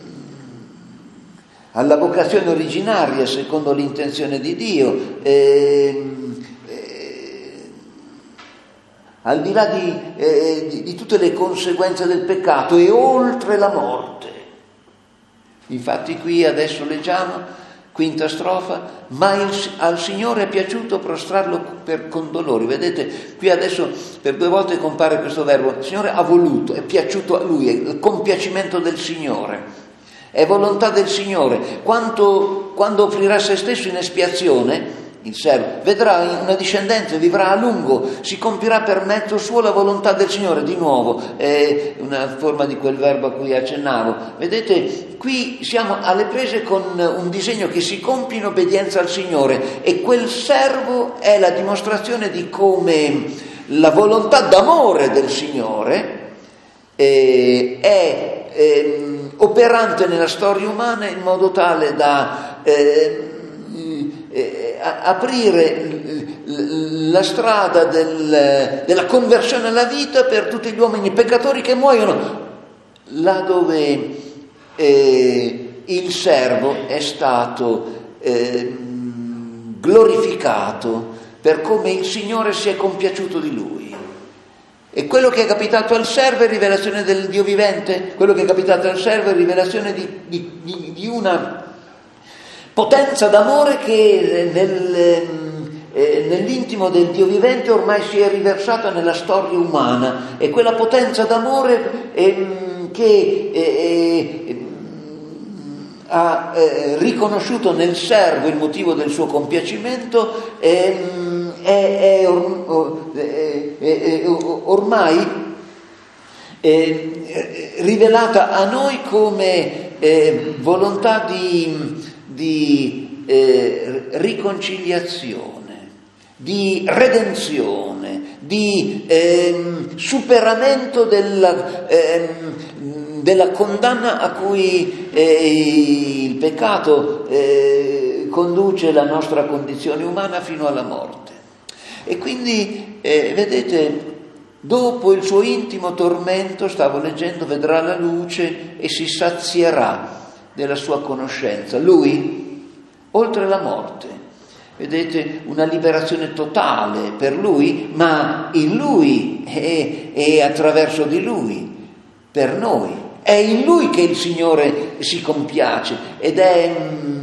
alla vocazione originaria secondo l'intenzione di Dio, eh, eh, al di là di, eh, di, di tutte le conseguenze del peccato e oltre la morte. Infatti qui adesso leggiamo, quinta strofa, ma il, al Signore è piaciuto prostrarlo per condolori. Vedete, qui adesso per due volte compare questo verbo, il Signore ha voluto, è piaciuto a Lui, è il compiacimento del Signore. È volontà del Signore. Quanto, quando offrirà se stesso in espiazione, il servo vedrà una discendenza, vivrà a lungo, si compirà per mezzo suo la volontà del Signore. Di nuovo, è una forma di quel verbo a cui accennavo. Vedete, qui siamo alle prese con un disegno che si compie in obbedienza al Signore, e quel servo è la dimostrazione di come la volontà d'amore del Signore eh, è eh, operante nella storia umana in modo tale da eh, eh, aprire la strada del, della conversione alla vita per tutti gli uomini peccatori che muoiono, là dove eh, il servo è stato eh, glorificato per come il Signore si è compiaciuto di lui. E quello che è capitato al servo è rivelazione del Dio vivente, quello che è capitato al servo è rivelazione di, di, di, di una potenza d'amore che nel, eh, nell'intimo del Dio vivente ormai si è riversata nella storia umana, e quella potenza d'amore eh, che eh, ha eh, riconosciuto nel servo il motivo del suo compiacimento eh, È, è, or, è, è ormai è rivelata a noi come eh, volontà di, di eh, riconciliazione, di redenzione, di eh, superamento della, eh, della condanna a cui eh, il peccato eh, conduce la nostra condizione umana fino alla morte. E quindi, eh, vedete, dopo il suo intimo tormento, stavo leggendo, vedrà la luce e si sazierà della sua conoscenza. Lui, oltre la morte, vedete, una liberazione totale per lui, ma in lui e, e attraverso di lui, per noi. È in lui che il Signore si compiace, ed è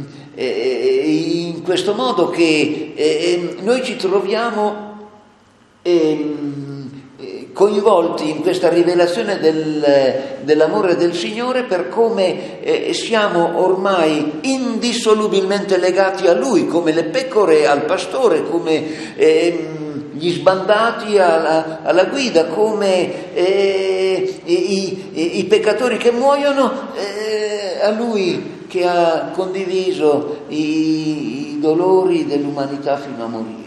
in questo modo che eh, noi ci troviamo eh, coinvolti in questa rivelazione del, dell'amore del Signore, per come eh, siamo ormai indissolubilmente legati a Lui, come le pecore al pastore, come eh, gli sbandati alla, alla guida, come eh, i, i, i peccatori che muoiono eh, a Lui che ha condiviso i, i dolori dell'umanità fino a morire.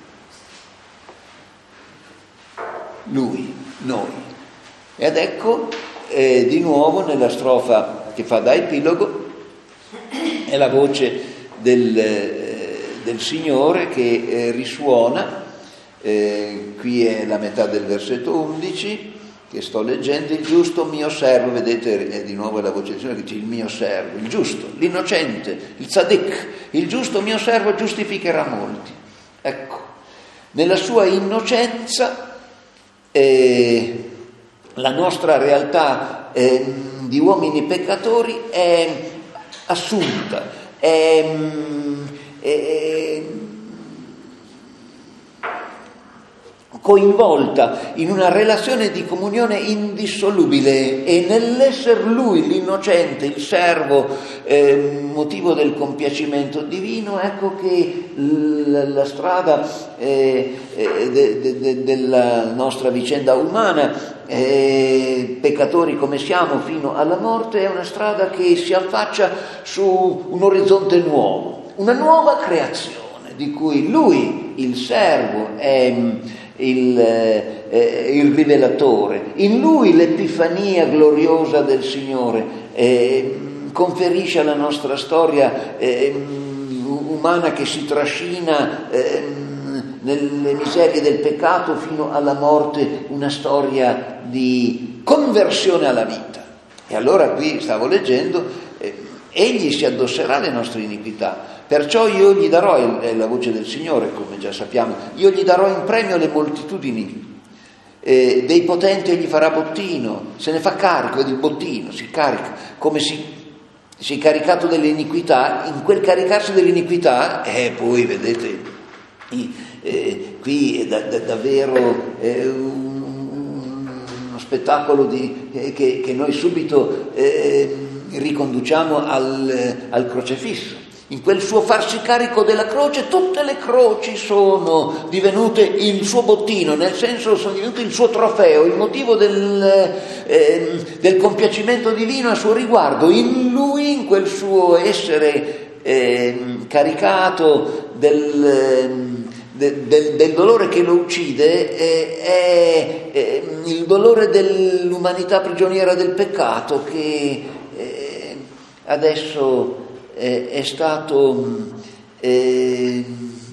Lui, noi. Ed ecco, eh, di nuovo nella strofa che fa da epilogo, è la voce del, eh, del Signore che eh, risuona, eh, qui è la metà del versetto undici, che sto leggendo, il giusto mio servo, vedete, è di nuovo la voce del Signore che dice il mio servo, il giusto, l'innocente, il tzaddik, il giusto mio servo giustificherà molti. Ecco, nella sua innocenza eh, la nostra realtà eh, di uomini peccatori è assunta, è, è coinvolta in una relazione di comunione indissolubile, e nell'essere lui l'innocente, il servo, eh, motivo del compiacimento divino, ecco che la, la strada eh, eh, de, de, de, della nostra vicenda umana, eh, peccatori come siamo fino alla morte, è una strada che si affaccia su un orizzonte nuovo, una nuova creazione di cui lui, il servo, è Il, eh, il rivelatore. In lui l'epifania gloriosa del Signore eh, conferisce alla nostra storia eh, umana, che si trascina eh, nelle miserie del peccato fino alla morte, una storia di conversione alla vita. E allora qui stavo leggendo, eh, egli si addosserà le nostre iniquità, perciò io gli darò, è la voce del Signore, come già sappiamo, io gli darò in premio le moltitudini, eh, dei potenti egli farà bottino, se ne fa carico, ed il bottino si carica, come si, si è caricato delle iniquità, in quel caricarsi dell'iniquità, e eh, poi vedete, eh, qui è da, da, davvero eh, un, uno spettacolo di, eh, che, che noi subito eh, riconduciamo al, al crocefisso. In quel suo farsi carico della croce, tutte le croci sono divenute il suo bottino, nel senso sono divenute il suo trofeo, il motivo del, eh, del compiacimento divino a suo riguardo. In lui, in quel suo essere eh, caricato del, de, del, del dolore che lo uccide, eh, è eh, il dolore dell'umanità prigioniera del peccato, che eh, adesso è stato eh,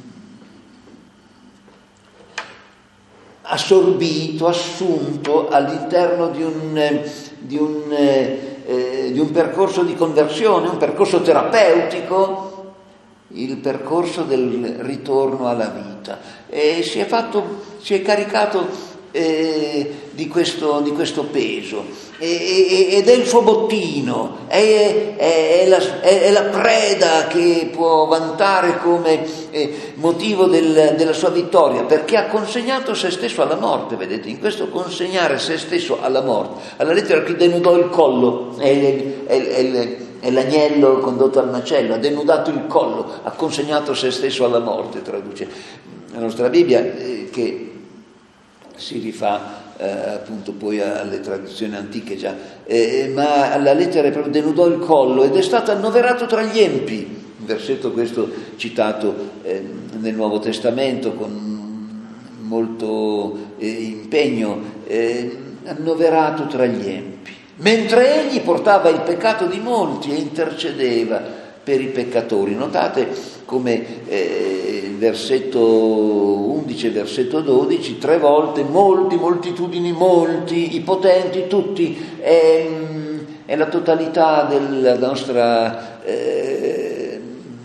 assorbito, assunto all'interno di un, di, un, eh, di un percorso di conversione, un percorso terapeutico, il percorso del ritorno alla vita. E si è fatto, si è caricato eh, di, questo, di questo peso. Ed è il suo bottino, è, è, è, la, è la preda che può vantare come eh, motivo del, della sua vittoria, perché ha consegnato se stesso alla morte. Vedete, in questo consegnare se stesso alla morte, alla lettera che denudò il collo, è, è, è, è l'agnello condotto al macello, ha denudato il collo, ha consegnato se stesso alla morte, traduce la nostra Bibbia, eh, che si rifà Eh, appunto poi alle tradizioni antiche già, eh, ma la lettera è proprio denudò il collo ed è stato annoverato tra gli empi, un versetto questo citato eh, nel Nuovo Testamento con molto eh, impegno, eh, annoverato tra gli empi, mentre egli portava il peccato di molti e intercedeva per i peccatori. Notate come eh, il versetto undici e versetto dodici, tre volte molti, moltitudini, molti, i potenti, tutti, è, è la totalità della nostra eh,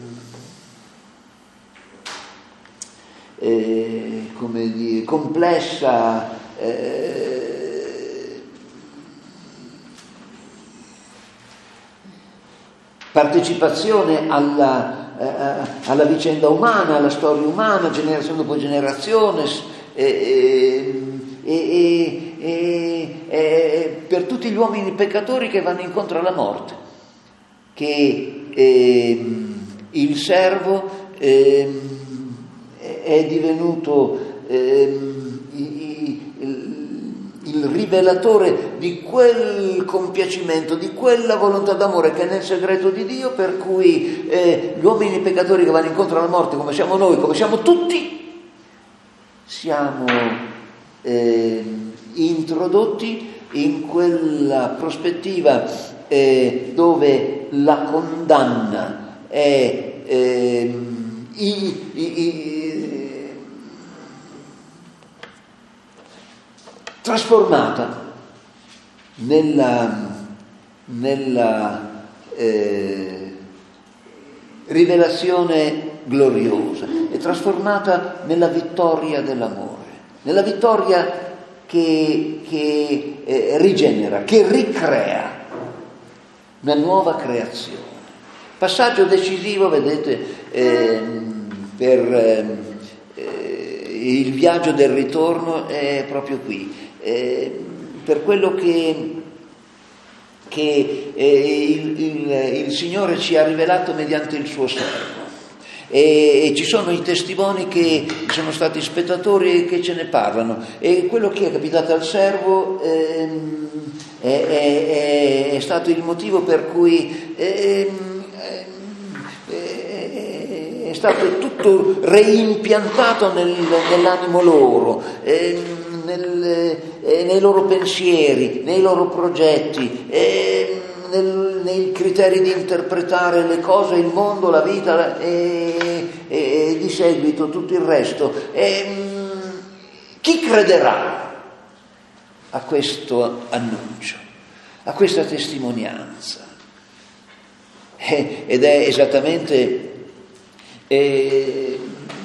eh, come dire, complessa eh, partecipazione alla alla vicenda umana, alla storia umana, generazione dopo generazione, e, e, e, e per tutti gli uomini peccatori che vanno incontro alla morte, che eh, il servo eh, è divenuto eh, il rivelatore di quel compiacimento, di quella volontà d'amore che è nel segreto di Dio, per cui eh, gli uomini peccatori che vanno incontro alla morte, come siamo noi, come siamo tutti, siamo eh, introdotti in quella prospettiva eh, dove la condanna è eh, i, i, i, trasformata nella, nella eh, rivelazione gloriosa, è trasformata nella vittoria dell'amore, nella vittoria che, che eh, rigenera, che ricrea, una nuova creazione. Passaggio decisivo, vedete, eh, per eh, il viaggio del ritorno è proprio qui, eh, per quello che, che eh, il, il, il Signore ci ha rivelato mediante il suo servo. E, e ci sono i testimoni che sono stati spettatori e che ce ne parlano, e quello che è capitato al servo ehm, è, è, è stato il motivo per cui ehm, è stato tutto reimpiantato nel, nell'animo loro, eh, nel, eh, nei loro pensieri, nei loro progetti, eh, nel, nei criteri di interpretare le cose, il mondo, la vita e, e, e di seguito tutto il resto. E, chi crederà a questo annuncio, a questa testimonianza? Eh, ed è esattamente eh,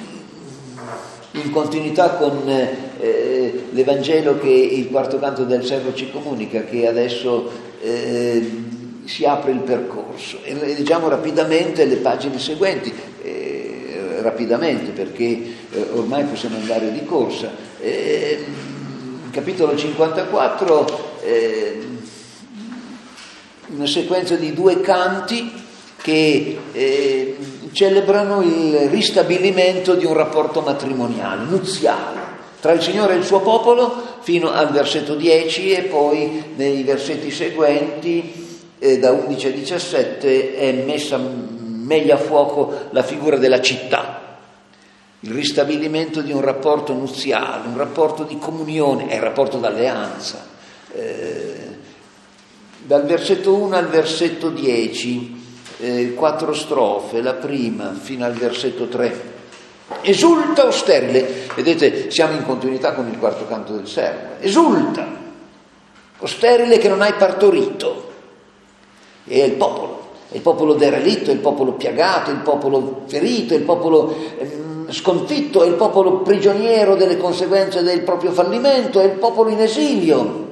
in continuità con eh, l'Evangelo che il quarto canto del servo ci comunica, che adesso eh, si apre il percorso. E leggiamo rapidamente le pagine seguenti, eh, rapidamente perché eh, ormai possiamo andare di corsa. Eh, capitolo cinquantaquattro, eh, una sequenza di due canti che eh, celebrano il ristabilimento di un rapporto matrimoniale, nuziale, tra il Signore e il suo popolo, fino al versetto dieci, e poi nei versetti seguenti, eh, da undici a diciassette, è messa meglio a fuoco la figura della città, il ristabilimento di un rapporto nuziale, un rapporto di comunione, è il rapporto d'alleanza. Eh, dal versetto uno al versetto dieci, Eh, quattro strofe, la prima fino al versetto tre. Esulta, o sterile, vedete, siamo in continuità con il quarto canto del servo. Esulta, o sterile che non hai partorito. E è il popolo, è il popolo derelitto, è il popolo piagato, è il popolo ferito, è il popolo ehm, sconfitto, è il popolo prigioniero delle conseguenze del proprio fallimento, è il popolo in esilio,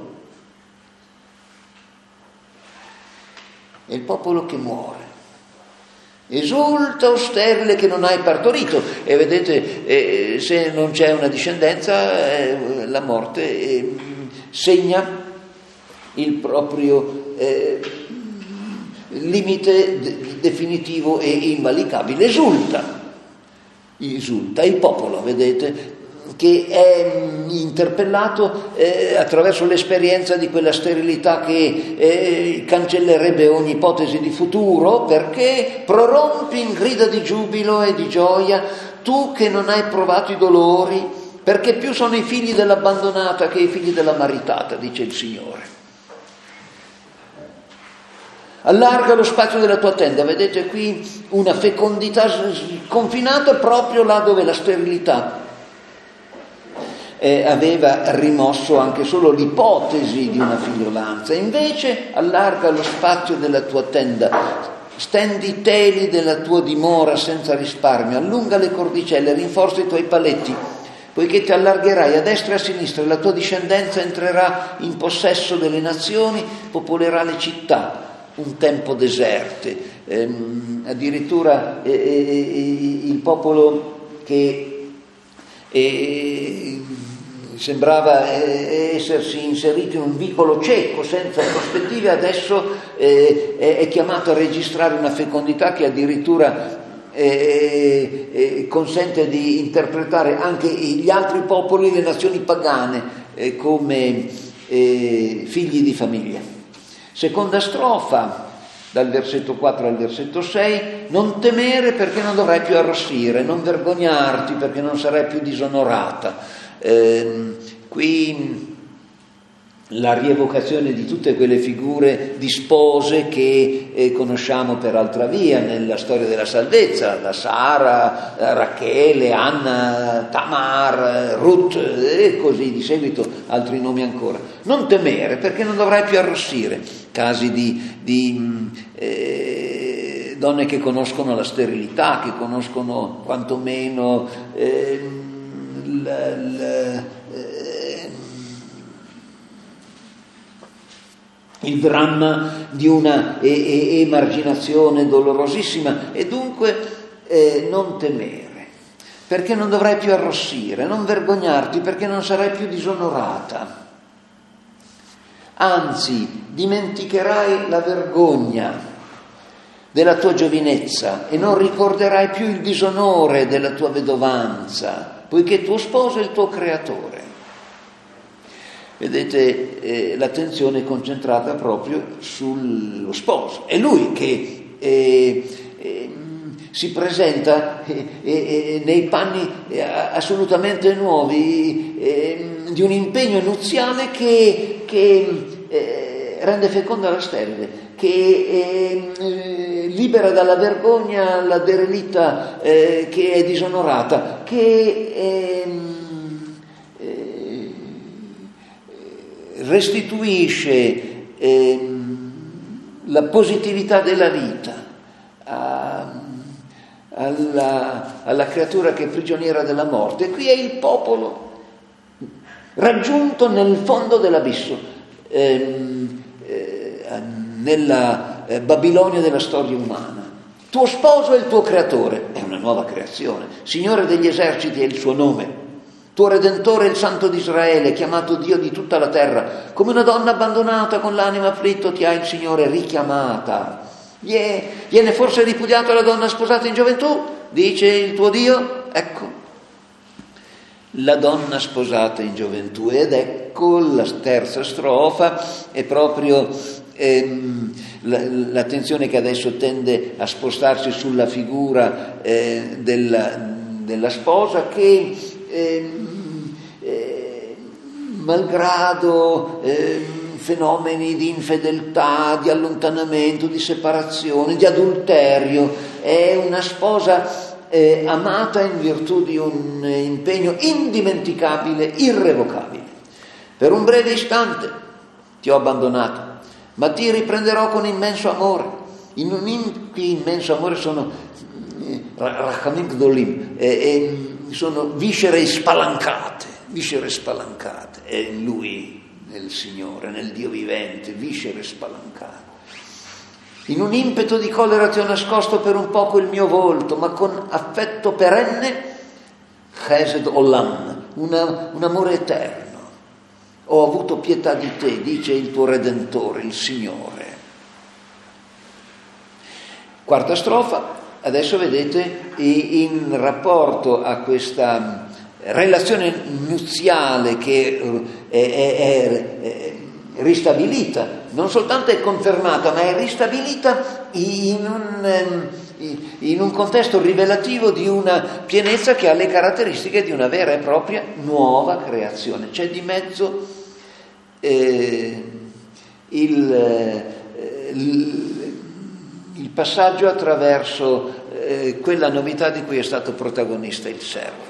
è il popolo che muore. Esulta, o sterile che non hai partorito. E vedete, eh, se non c'è una discendenza, eh, la morte eh, segna il proprio eh, limite de- definitivo e invalicabile. Esulta, esulta il popolo, vedete, che è interpellato eh, attraverso l'esperienza di quella sterilità che eh, cancellerebbe ogni ipotesi di futuro, perché prorompi in grida di giubilo e di gioia, tu che non hai provato i dolori, perché più sono i figli dell'abbandonata che i figli della maritata, dice il Signore. Allarga lo spazio della tua tenda, vedete qui una fecondità confinata proprio là dove la sterilità Eh, aveva rimosso anche solo l'ipotesi di una figliolanza. Invece allarga lo spazio della tua tenda, stendi i teli della tua dimora senza risparmio, allunga le cordicelle, rinforza i tuoi paletti, poiché ti allargerai a destra e a sinistra, e la tua discendenza entrerà in possesso delle nazioni, popolerà le città, un tempo deserte. Ehm, addirittura eh, eh, il popolo che eh, sembrava eh, essersi inserito in un vicolo cieco senza prospettive, adesso eh, è chiamato a registrare una fecondità che addirittura eh, eh, consente di interpretare anche gli altri popoli, le nazioni pagane, eh, come eh, figli di famiglia. Seconda strofa, dal versetto quattro al versetto sei: non temere perché non dovrai più arrossire, non vergognarti perché non sarai più disonorata. Eh, qui la rievocazione di tutte quelle figure di spose che eh, conosciamo per altra via nella storia della salvezza, da Sara, Rachele, Anna, Tamar, Ruth e così di seguito altri nomi ancora. Non temere perché non dovrai più arrossire, casi di, di eh, donne che conoscono la sterilità, che conoscono quantomeno eh, la, la, il dramma di una e- e- emarginazione dolorosissima, e dunque eh, non temere, perché non dovrai più arrossire, non vergognarti, perché non sarai più disonorata. Anzi, dimenticherai la vergogna della tua giovinezza e non ricorderai più il disonore della tua vedovanza, poiché tuo sposo è il tuo creatore. Vedete, eh, l'attenzione è concentrata proprio sullo sposo. È lui che eh, eh, si presenta eh, eh, nei panni eh, assolutamente nuovi eh, di un impegno nuziale che, che eh, rende feconda la sterile, che eh, libera dalla vergogna la derelitta eh, che è disonorata, che eh, restituisce eh, la positività della vita a, alla, alla creatura che è prigioniera della morte. E qui è il popolo raggiunto nel fondo dell'abisso, ehm, eh, nella eh, Babilonia della storia umana. Tuo sposo è il tuo creatore, è una nuova creazione. Signore degli eserciti è il suo nome. Tuo Redentore è il Santo di Israele, chiamato Dio di tutta la terra. Come una donna abbandonata con l'anima afflitta ti ha il Signore richiamata. Viene forse ripudiata la donna sposata in gioventù? Dice il tuo Dio? Ecco, la donna sposata in gioventù. Ed ecco la terza strofa, è proprio ehm, l'attenzione che adesso tende a spostarsi sulla figura eh, della, della sposa che... Eh, eh, malgrado eh, fenomeni di infedeltà, di allontanamento, di separazione, di adulterio, è una sposa eh, amata in virtù di un impegno indimenticabile, irrevocabile. Per un breve istante ti ho abbandonato, ma ti riprenderò con immenso amore. In un immenso amore sono eh, rachamim gdolim, eh, eh, sono viscere spalancate, viscere spalancate, è in lui, nel Signore, nel Dio vivente, viscere spalancate. In un impeto di collera ti ho nascosto per un poco il mio volto, ma con affetto perenne, chesed olam, una, un amore eterno. Ho avuto pietà di te, dice il tuo Redentore, il Signore. Quarta strofa. Adesso vedete, in rapporto a questa relazione nuziale che è, è, è, è ristabilita, non soltanto è confermata, ma è ristabilita in un, in un contesto rivelativo di una pienezza che ha le caratteristiche di una vera e propria nuova creazione. C'è di mezzo eh, il, eh, il il passaggio attraverso eh, quella novità di cui è stato protagonista il servo.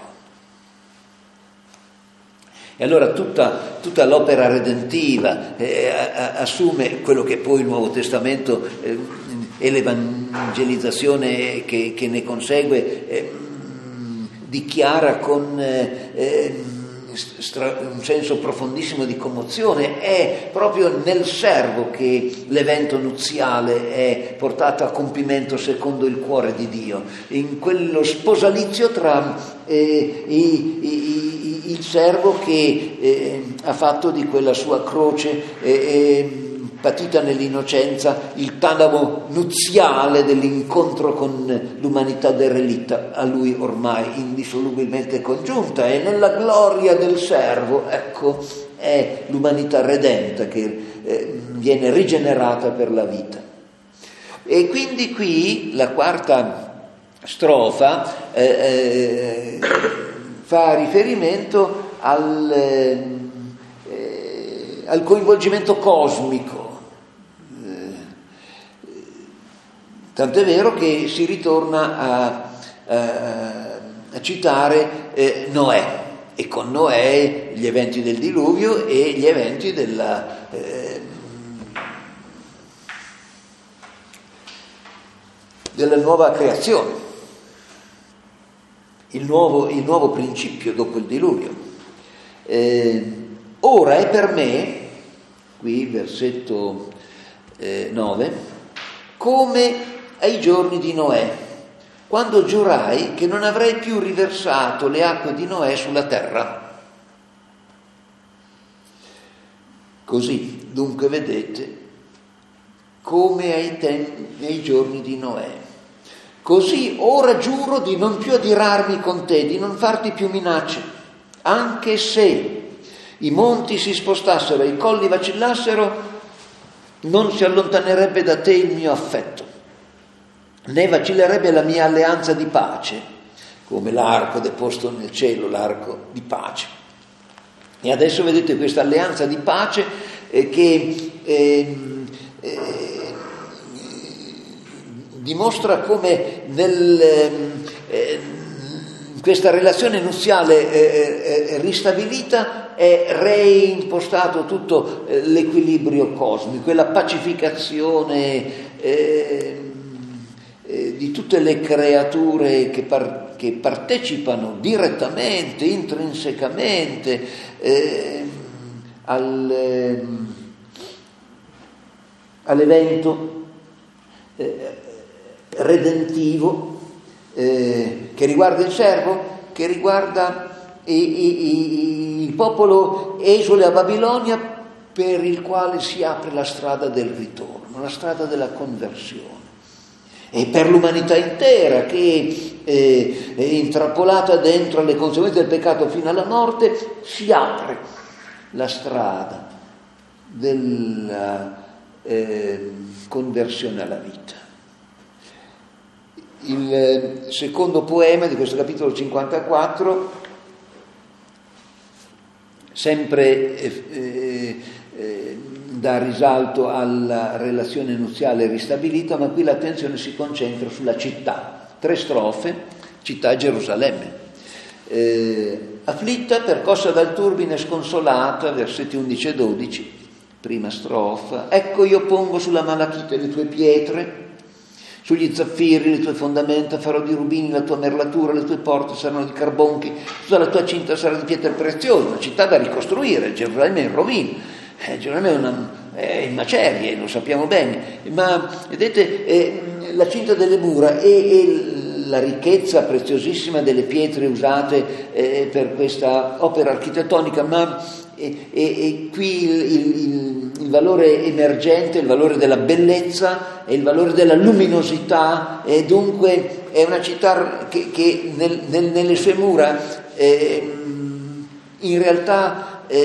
E allora tutta, tutta l'opera redentiva eh, assume quello che poi il Nuovo Testamento eh, e l'evangelizzazione che, che ne consegue eh, dichiara con eh, eh, un senso profondissimo di commozione. È proprio nel servo che l'evento nuziale è portato a compimento secondo il cuore di Dio, in quello sposalizio tra eh, i, i, il servo che eh, ha fatto di quella sua croce eh, eh, patita nell'innocenza il tanamo nuziale dell'incontro con l'umanità derelitta, a lui ormai indissolubilmente congiunta, e nella gloria del servo, ecco, è l'umanità redenta che eh, viene rigenerata per la vita. E quindi qui la quarta strofa eh, eh, fa riferimento al, eh, al coinvolgimento cosmico. Tant'è vero che si ritorna a, a, a citare eh, Noè, e con Noè gli eventi del diluvio e gli eventi della, eh, della nuova creazione, il nuovo, il nuovo principio dopo il diluvio. Eh, ora è per me, qui versetto eh, nove, come ai giorni di Noè, quando giurai che non avrei più riversato le acque di Noè sulla terra. Così, dunque, vedete, come ai, tempi, ai giorni di Noè. Così ora giuro di non più adirarmi con te, di non farti più minacce, anche se i monti si spostassero e i colli vacillassero, non si allontanerebbe da te il mio affetto, né vacillerebbe la mia alleanza di pace, come l'arco deposto nel cielo, l'arco di pace. E adesso vedete questa alleanza di pace eh, che eh, eh, dimostra come nel, eh, questa relazione nuziale eh, eh, ristabilita è reimpostato tutto eh, l'equilibrio cosmico, quella pacificazione eh, eh, di tutte le creature che, par- che partecipano direttamente, intrinsecamente eh, al, eh, all'evento eh, redentivo eh, che riguarda il servo, che riguarda i, i, i, il popolo esule a Babilonia, per il quale si apre la strada del ritorno, la strada della conversione. E per l'umanità intera che eh, è intrappolata dentro le conseguenze del peccato fino alla morte, si apre la strada della eh, conversione alla vita. Il secondo poema di questo capitolo cinquantaquattro, sempre eh, eh, eh, dà risalto alla relazione nuziale ristabilita, ma qui l'attenzione si concentra sulla città. Tre strofe, città Gerusalemme. Eh, afflitta, percossa dal turbine, sconsolata, versetti undici e dodici, prima strofa. Ecco io pongo sulla malachite le tue pietre, sugli zaffiri le tue fondamenta, farò di rubini la tua merlatura, le tue porte saranno di carbonchi, tutta la tua cinta sarà di pietre preziose, una città da ricostruire. Gerusalemme è in rovina, eh, Gerusalemme è, una, è in macerie, lo sappiamo bene, ma vedete eh, la cinta delle mura e, e la ricchezza preziosissima delle pietre usate eh, per questa opera architettonica, ma e, e, e qui il, il, il valore emergente, il valore della bellezza e il valore della luminosità, e dunque è una città che, che nel, nel, nelle sue mura eh, in realtà eh,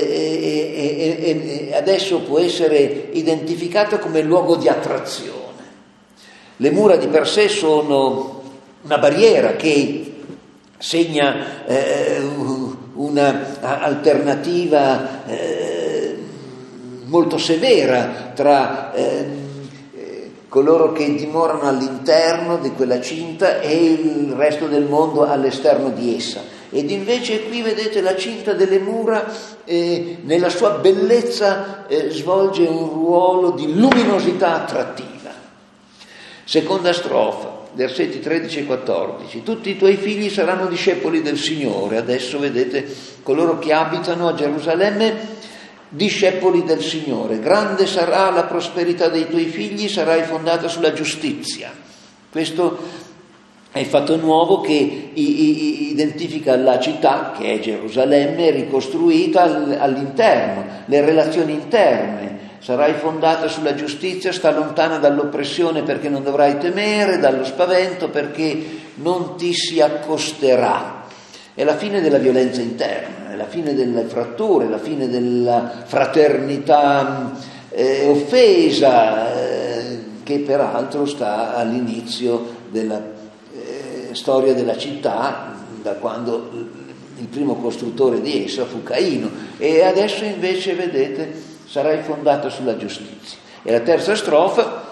eh, eh, adesso può essere identificata come luogo di attrazione. Le mura di per sé sono una barriera che segna eh, una alternativa eh, molto severa tra eh, coloro che dimorano all'interno di quella cinta e il resto del mondo all'esterno di essa. Ed invece qui vedete la cinta delle mura eh, nella sua bellezza eh, svolge un ruolo di luminosità attrattiva. Seconda strofa, versetti tredici e quattordici. Tutti i tuoi figli saranno discepoli del Signore. Adesso vedete coloro che abitano a Gerusalemme, discepoli del Signore. Grande sarà la prosperità dei tuoi figli, sarai fondata sulla giustizia. Questo è il fatto nuovo che identifica la città, che è Gerusalemme, ricostruita all'interno, le relazioni interne. Sarai fondata sulla giustizia, sta lontana dall'oppressione perché non dovrai temere, dallo spavento perché non ti si accosterà. È la fine della violenza interna, è la fine delle fratture, è la fine della fraternità eh, offesa, eh, che peraltro sta all'inizio della eh, storia della città, da quando il primo costruttore di essa fu Caino, e adesso invece vedete sarai fondata sulla giustizia. E la terza strofa,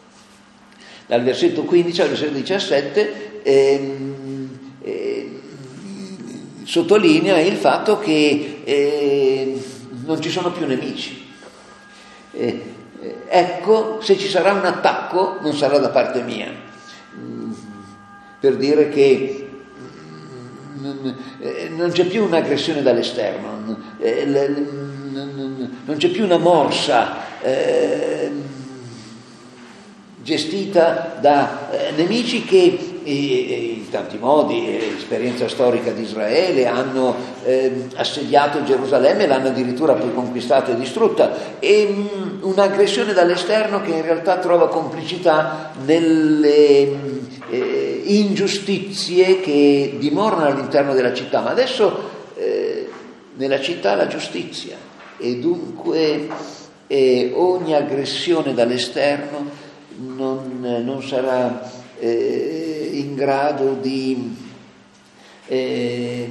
dal versetto quindici al versetto diciassette, ehm, eh, sottolinea il fatto che eh, non ci sono più nemici. Eh, eh, ecco, se ci sarà un attacco non sarà da parte mia, mm, per dire che mm, eh, non c'è più un'aggressione dall'esterno, eh, le, non c'è più una morsa eh, gestita da eh, nemici che eh, in tanti modi, eh, l'esperienza storica di Israele, hanno eh, assediato Gerusalemme e l'hanno addirittura poi conquistata e distrutta, e mh, un'aggressione dall'esterno che in realtà trova complicità nelle mh, eh, ingiustizie che dimorano all'interno della città, ma adesso eh, nella città la giustizia, e dunque eh, ogni aggressione dall'esterno non, non sarà eh, in grado di eh,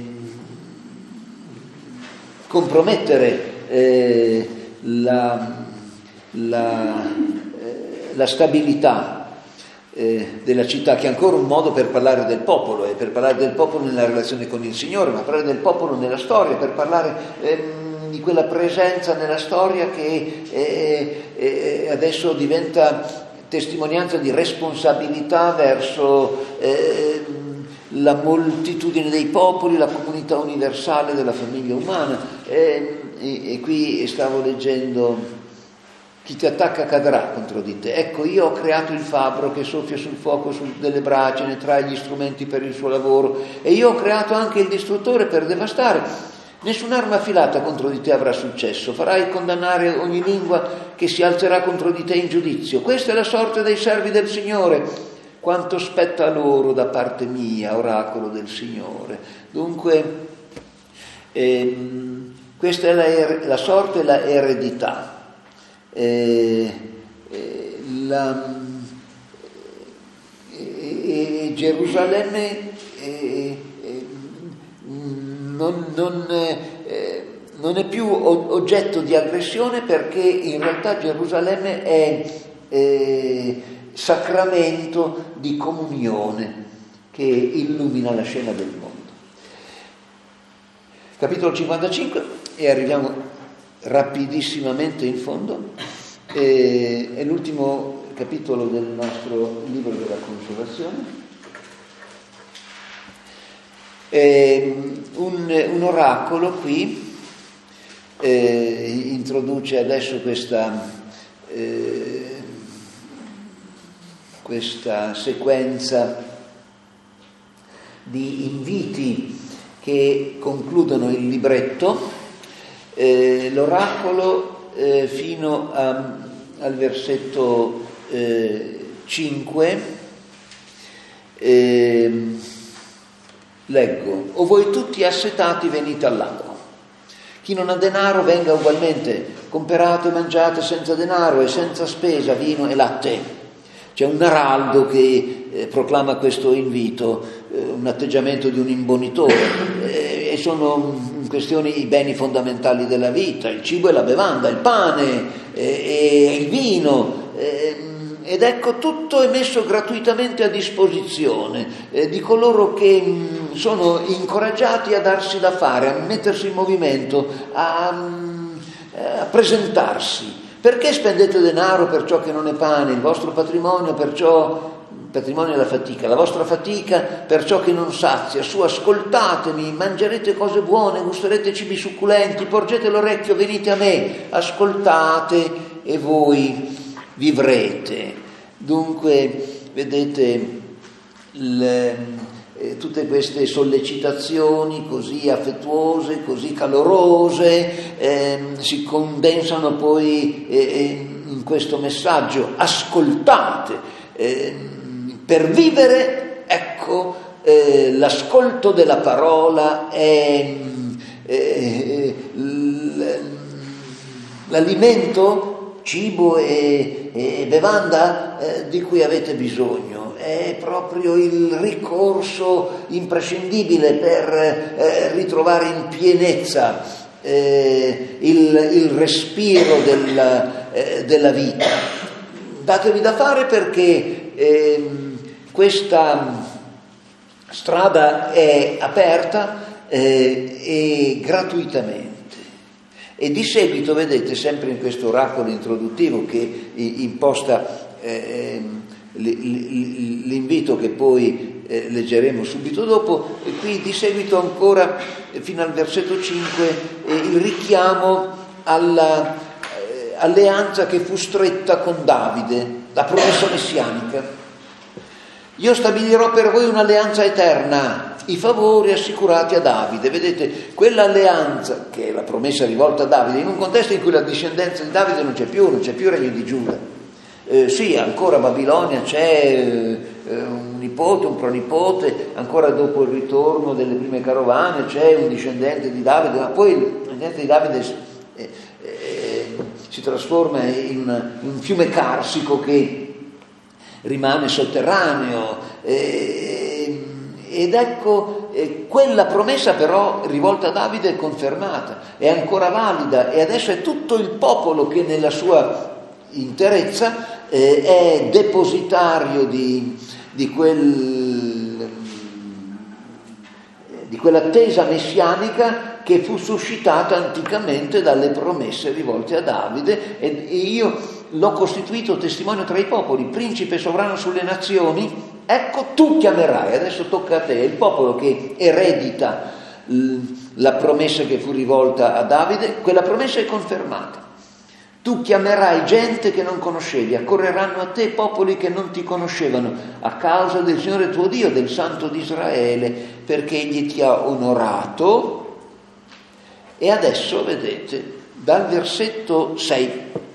compromettere eh, la, la, eh, la stabilità eh, della città, che è ancora un modo per parlare del popolo, e per parlare del popolo nella relazione con il Signore, ma parlare del popolo nella storia, per parlare ehm, di quella presenza nella storia che eh, eh, adesso diventa testimonianza di responsabilità verso eh, la moltitudine dei popoli, la comunità universale della famiglia umana. E, e, e qui stavo leggendo: chi ti attacca cadrà contro di te. Ecco, io ho creato il fabbro che soffia sul fuoco sul, delle braccia, ne trae gli strumenti per il suo lavoro, e io ho creato anche il distruttore per devastare. Nessun'arma affilata contro di te avrà successo, farai condannare ogni lingua che si alzerà contro di te in giudizio. Questa è la sorte dei servi del Signore, quanto spetta a loro da parte mia, oracolo del Signore. Dunque ehm, questa è la, er- la sorte e la eredità. Eh, eh, la, eh, Gerusalemme eh, Non, non, eh, non è più oggetto di aggressione, perché in realtà Gerusalemme è eh, sacramento di comunione che illumina la scena del mondo. Capitolo cinquantacinque, e arriviamo rapidissimamente in fondo, eh, è l'ultimo capitolo del nostro libro della Consolazione. Eh, un, un oracolo qui eh, introduce adesso questa, eh, questa sequenza di inviti che concludono il libretto. Eh, l'oracolo eh, fino a, al versetto eh, cinque. Eh, Leggo: o voi tutti assetati venite al lago. Chi non ha denaro venga ugualmente, comperate e mangiate senza denaro e senza spesa vino e latte. C'è un araldo che eh, proclama questo invito, eh, un atteggiamento di un imbonitore, eh, e sono in questione i beni fondamentali della vita, il cibo e la bevanda, il pane eh, e il vino. Eh, Ed ecco, tutto è messo gratuitamente a disposizione eh, di coloro che mh, sono incoraggiati a darsi da fare, a mettersi in movimento, a, mh, a presentarsi. Perché spendete denaro per ciò che non è pane, il vostro patrimonio per ciò, il patrimonio è la fatica, la vostra fatica per ciò che non sazia? Su, ascoltatemi, mangerete cose buone, gusterete cibi succulenti, porgete l'orecchio, venite a me, ascoltate e voi vivrete. Dunque, vedete, le, eh, tutte queste sollecitazioni così affettuose, così calorose, eh, si condensano poi eh, in questo messaggio: ascoltate. Eh, per vivere, ecco, eh, l'ascolto della parola è eh, l'alimento, cibo e, e bevanda eh, di cui avete bisogno. È proprio il ricorso imprescindibile per eh, ritrovare in pienezza eh, il, il respiro del, eh, della vita. Datevi da fare, perché eh, questa strada è aperta eh, e gratuitamente. E di seguito, vedete, sempre in questo oracolo introduttivo che imposta eh, l'invito che poi eh, leggeremo subito dopo, e qui di seguito ancora fino al versetto cinque eh, il richiamo alla eh, alleanza che fu stretta con Davide la promessa messianica. Io stabilirò per voi un'alleanza eterna, i favori assicurati a Davide. Vedete, quell'alleanza, che è la promessa rivolta a Davide, in un contesto in cui la discendenza di Davide non c'è più, non c'è più regno di Giuda. Eh, sì, ancora Babilonia c'è eh, un nipote, un pronipote, ancora dopo il ritorno delle prime carovane c'è un discendente di Davide, ma poi il discendente di Davide eh, eh, si trasforma in, in un fiume carsico che rimane sotterraneo, eh, ed ecco eh, quella promessa però rivolta a Davide è confermata, è ancora valida, e adesso è tutto il popolo che nella sua interezza eh, è depositario di, di, quel, di quell'attesa messianica che fu suscitata anticamente dalle promesse rivolte a Davide, e io l'ho costituito testimone tra i popoli, principe sovrano sulle nazioni. Ecco, tu chiamerai, adesso tocca a te, è il popolo che eredita la promessa che fu rivolta a Davide, quella promessa è confermata. Tu chiamerai gente che non conoscevi, accorreranno a te popoli che non ti conoscevano, a causa del Signore tuo Dio, del Santo di Israele, perché Egli ti ha onorato. E adesso, vedete, dal versetto sei,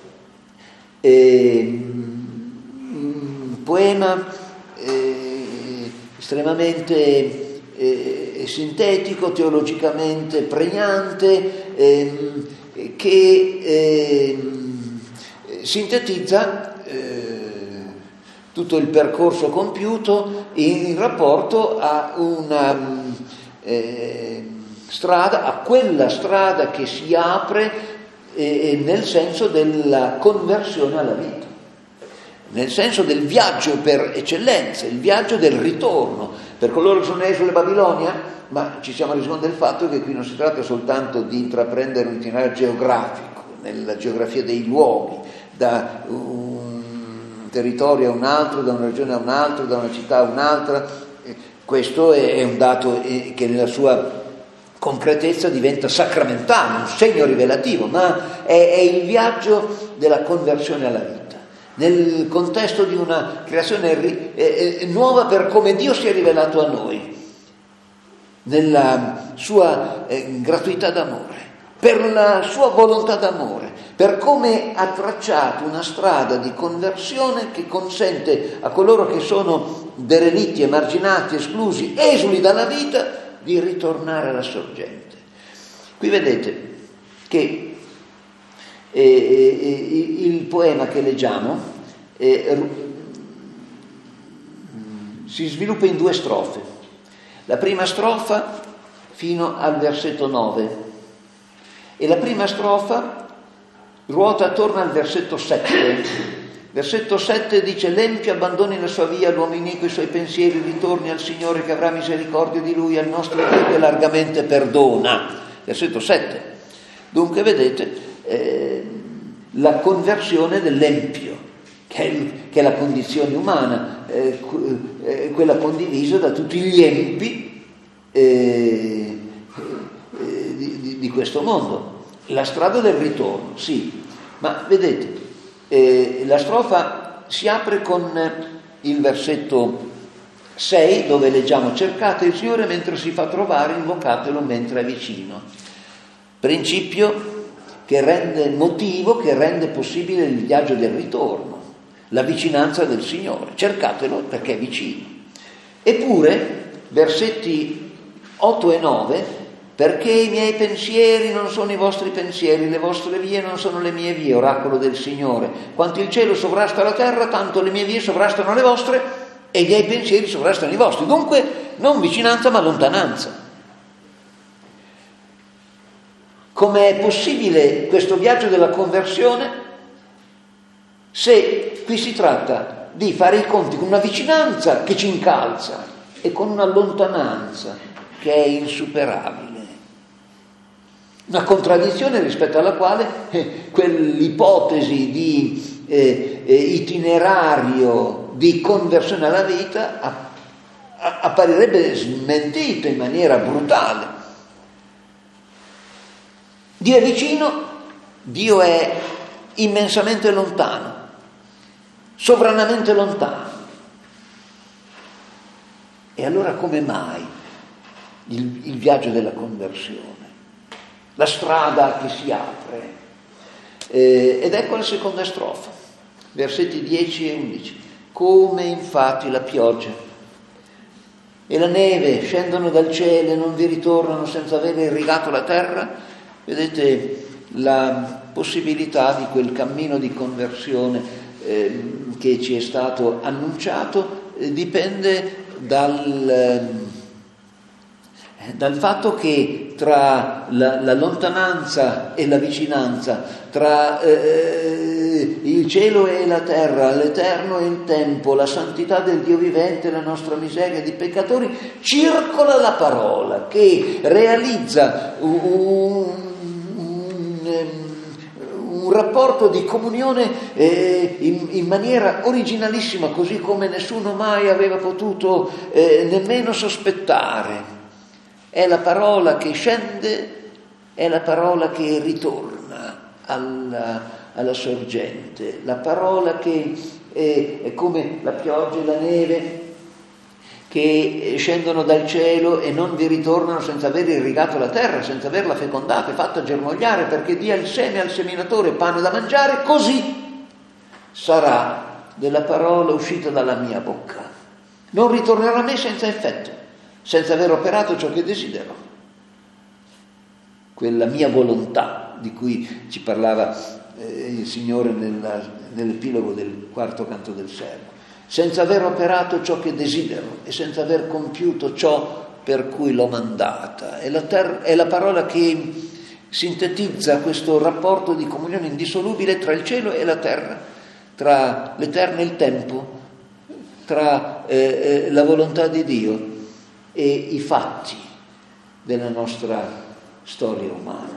eh, un poema eh, estremamente eh, sintetico, teologicamente pregnante, eh, che eh, sintetizza eh, tutto il percorso compiuto in rapporto a una eh, strada, a quella strada che si apre eh, nel senso della conversione alla vita, nel senso del viaggio per eccellenza, il viaggio del ritorno. Per coloro che sono esuli a Babilonia, ma ci siamo resi conto del fatto che qui non si tratta soltanto di intraprendere un itinerario geografico, nella geografia dei luoghi, da un territorio a un altro, da una regione a un altro, da una città a un'altra. Questo è un dato che nella sua concretezza diventa sacramentale, un segno rivelativo, ma è, è il viaggio della conversione alla vita, nel contesto di una creazione ri, eh, eh, nuova per come Dio si è rivelato a noi, nella sua eh, gratuità d'amore, per la sua volontà d'amore, per come ha tracciato una strada di conversione che consente a coloro che sono derelitti, emarginati, esclusi, esuli dalla vita, di ritornare alla sorgente. Qui vedete che eh, eh, il poema che leggiamo eh, si sviluppa in due strofe. La prima strofa fino al versetto nove e la prima strofa ruota attorno al versetto sette. Versetto sette dice: l'empio abbandoni la sua via, l'uomo iniquo i suoi pensieri, ritorni al Signore che avrà misericordia di lui, al nostro Dio che largamente perdona. Versetto sette. Dunque vedete eh, la conversione dell'empio, che è, il, che è la condizione umana, eh, eh, quella condivisa da tutti gli empi eh, eh, di, di, di questo mondo. La strada del ritorno, sì, ma vedete, Eh, la strofa si apre con il versetto sei, dove leggiamo: cercate il Signore mentre si fa trovare, invocatelo mentre è vicino. Principio che rende, motivo che rende possibile il viaggio del ritorno, la vicinanza del Signore. Cercatelo perché è vicino. Eppure versetti otto e nove: perché i miei pensieri non sono i vostri pensieri, le vostre vie non sono le mie vie, oracolo del Signore. Quanto il cielo sovrasta la terra, tanto le mie vie sovrastano le vostre e i miei pensieri sovrastano i vostri. Dunque non vicinanza ma lontananza. Com'è possibile questo viaggio della conversione se qui si tratta di fare i conti con una vicinanza che ci incalza e con una lontananza che è insuperabile? Una contraddizione rispetto alla quale eh, quell'ipotesi di eh, eh, itinerario di conversione alla vita a, a, apparirebbe smentita in maniera brutale. Dio è vicino, Dio è immensamente lontano. sovranamente lontano. E allora come mai il, il viaggio della conversione? La strada che si apre. Eh, ed ecco la seconda strofa, versetti dieci e undici. Come infatti la pioggia e la neve scendono dal cielo e non vi ritornano senza aver irrigato la terra, vedete la possibilità di quel cammino di conversione eh, che ci è stato annunciato eh, dipende dal, eh, dal fatto che tra la, la lontananza e la vicinanza, tra eh, il cielo e la terra, l'eterno e il tempo, la santità del Dio vivente e la nostra miseria di peccatori, circola la parola che realizza un, un, un rapporto di comunione eh, in, in maniera originalissima, così come nessuno mai aveva potuto eh, nemmeno sospettare. È la parola che scende, è la parola che ritorna alla, alla sorgente, la parola che è, è come la pioggia e la neve che scendono dal cielo e non vi ritornano senza aver irrigato la terra, senza averla fecondata e fatta germogliare, perché dia il seme al seminatore pane da mangiare, così sarà della parola uscita dalla mia bocca. Non ritornerà a me senza effetto, senza aver operato ciò che desidero. Quella mia volontà di cui ci parlava eh, il Signore nella, nell'epilogo del quarto canto del Servo, senza aver operato ciò che desidero e senza aver compiuto ciò per cui l'ho mandata. È la, ter- è la parola che sintetizza questo rapporto di comunione indissolubile tra il cielo e la terra, tra l'eterno e il tempo, tra eh, eh, la volontà di Dio e i fatti della nostra storia umana.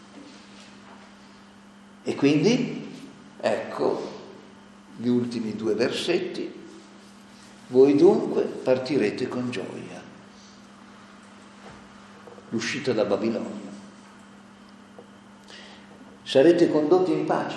E quindi, ecco, gli ultimi due versetti: voi dunque partirete con gioia. L'uscita da Babilonia. Sarete condotti in pace.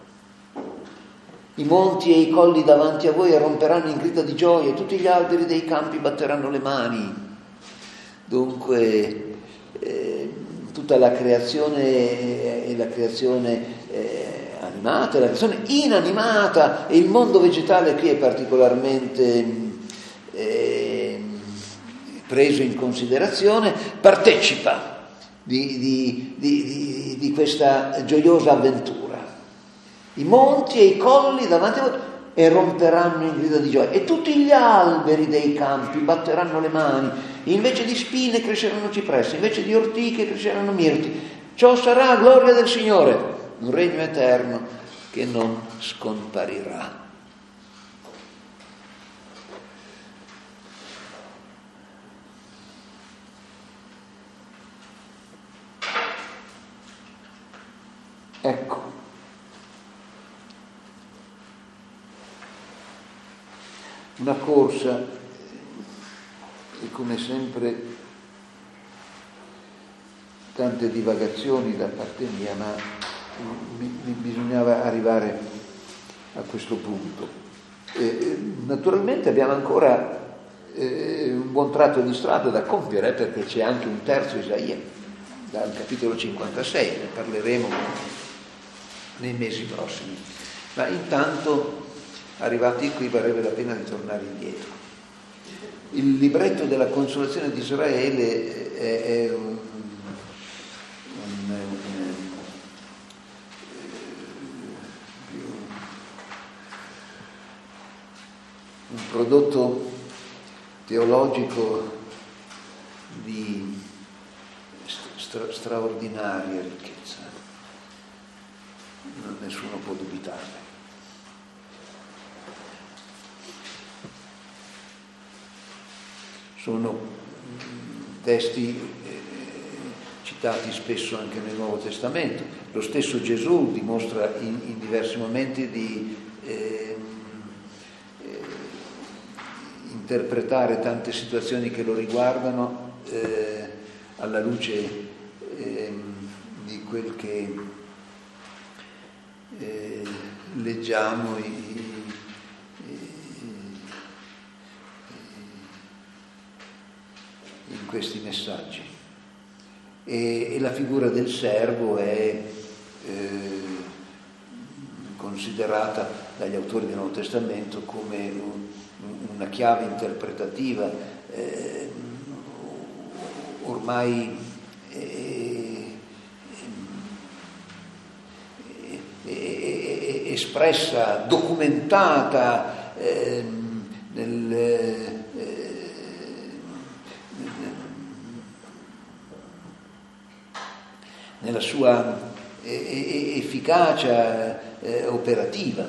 I monti e i colli davanti a voi romperanno in grida di gioia, tutti gli alberi dei campi batteranno le mani. Dunque eh, tutta la creazione e la creazione eh, animata, la creazione inanimata e il mondo vegetale qui è particolarmente eh, preso in considerazione, partecipa di, di, di, di, di questa gioiosa avventura. I monti e i colli davanti a voi e romperanno in grida di gioia, e tutti gli alberi dei campi batteranno le mani, invece di spine cresceranno cipressi, invece di ortiche cresceranno mirti. Ciò sarà gloria del Signore, un regno eterno che non scomparirà. Ecco, una corsa, e come sempre tante divagazioni da parte mia, ma mi, mi bisognava arrivare a questo punto. Eh, naturalmente abbiamo ancora eh, un buon tratto di strada da compiere, perché c'è anche un terzo Isaia, dal capitolo cinquantasei, ne parleremo nei mesi prossimi. Ma intanto, arrivati qui, varrebbe la pena di tornare indietro. Il libretto della consolazione di Israele è, è un, un, un, un prodotto teologico di stra, straordinaria ricchezza. Non, nessuno può dubitarne. Sono testi eh, citati spesso anche nel Nuovo Testamento. Lo stesso Gesù dimostra in, in diversi momenti di eh, eh, interpretare tante situazioni che lo riguardano eh, alla luce eh, di quel che eh, leggiamo i, in questi messaggi. E, e la figura del servo è eh, considerata dagli autori del Nuovo Testamento come un, una chiave interpretativa eh, ormai eh, eh, espressa, documentata eh, nel, eh, nella sua eh, efficacia eh, operativa.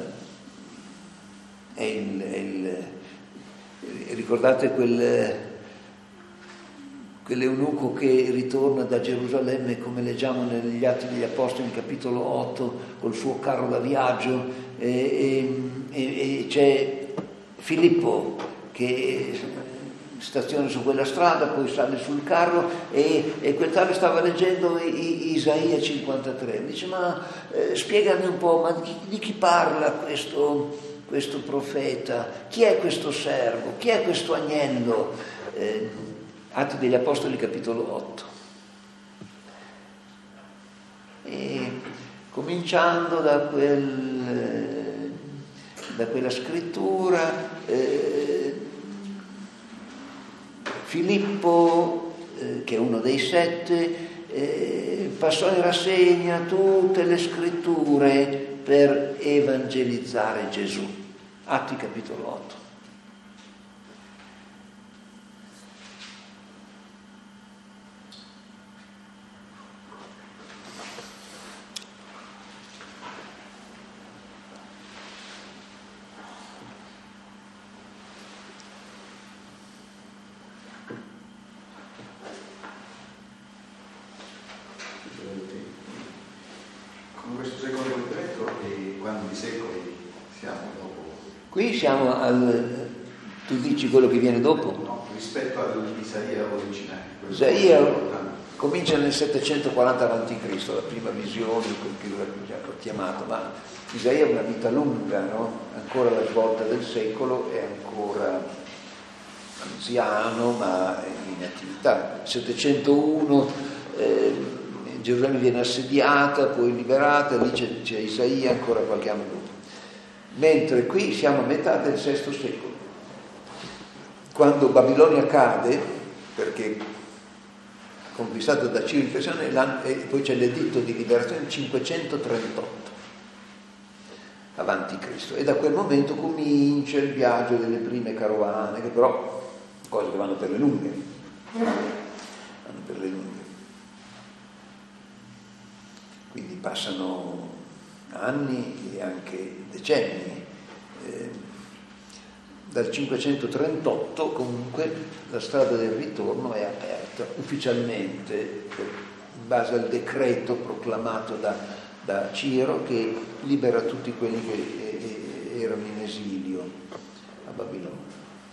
È il, è il, ricordate quel, quell'eunuco che ritorna da Gerusalemme, come leggiamo negli Atti degli Apostoli, capitolo otto, col suo carro da viaggio, e, e, e c'è Filippo che staziona su quella strada, poi sale sul carro e, e quel tale stava leggendo I, Isaia cinquantatré. Dice: ma eh, spiegami un po', ma di, di chi parla questo, questo profeta? Chi è questo servo? Chi è questo agnello? Eh, Atti degli Apostoli, capitolo otto. E cominciando da, quel, da quella scrittura, eh, Filippo, eh, che è uno dei sette, eh, passò in rassegna tutte le scritture per evangelizzare Gesù. Atti capitolo otto. Qui siamo al... tu dici quello che viene dopo? No, rispetto all'Isaia originale. Isaia comincia nel settecentoquaranta avanti Cristo, la prima visione, quel che l'ho chiamato, ma Isaia è una vita lunga, no? Ancora la svolta del secolo, è ancora anziano, ma è in attività. settecentouno, eh, Gerusalemme viene assediata, poi liberata, lì c'è, c'è Isaia ancora qualche anno dopo. Mentre qui siamo a metà del sesto secolo, quando Babilonia cade, perché conquistata da Ciro il Persiano, e poi c'è l'editto di liberazione cinquecentotrentotto avanti Cristo, e da quel momento comincia il viaggio delle prime carovane, che però cose che vanno per le lunghe, vanno per le lunghe, quindi passano anni e anche decenni. Eh, dal cinquecentotrentotto comunque la strada del ritorno è aperta ufficialmente in base al decreto proclamato da, da Ciro, che libera tutti quelli che eh, erano in esilio a Babilonia.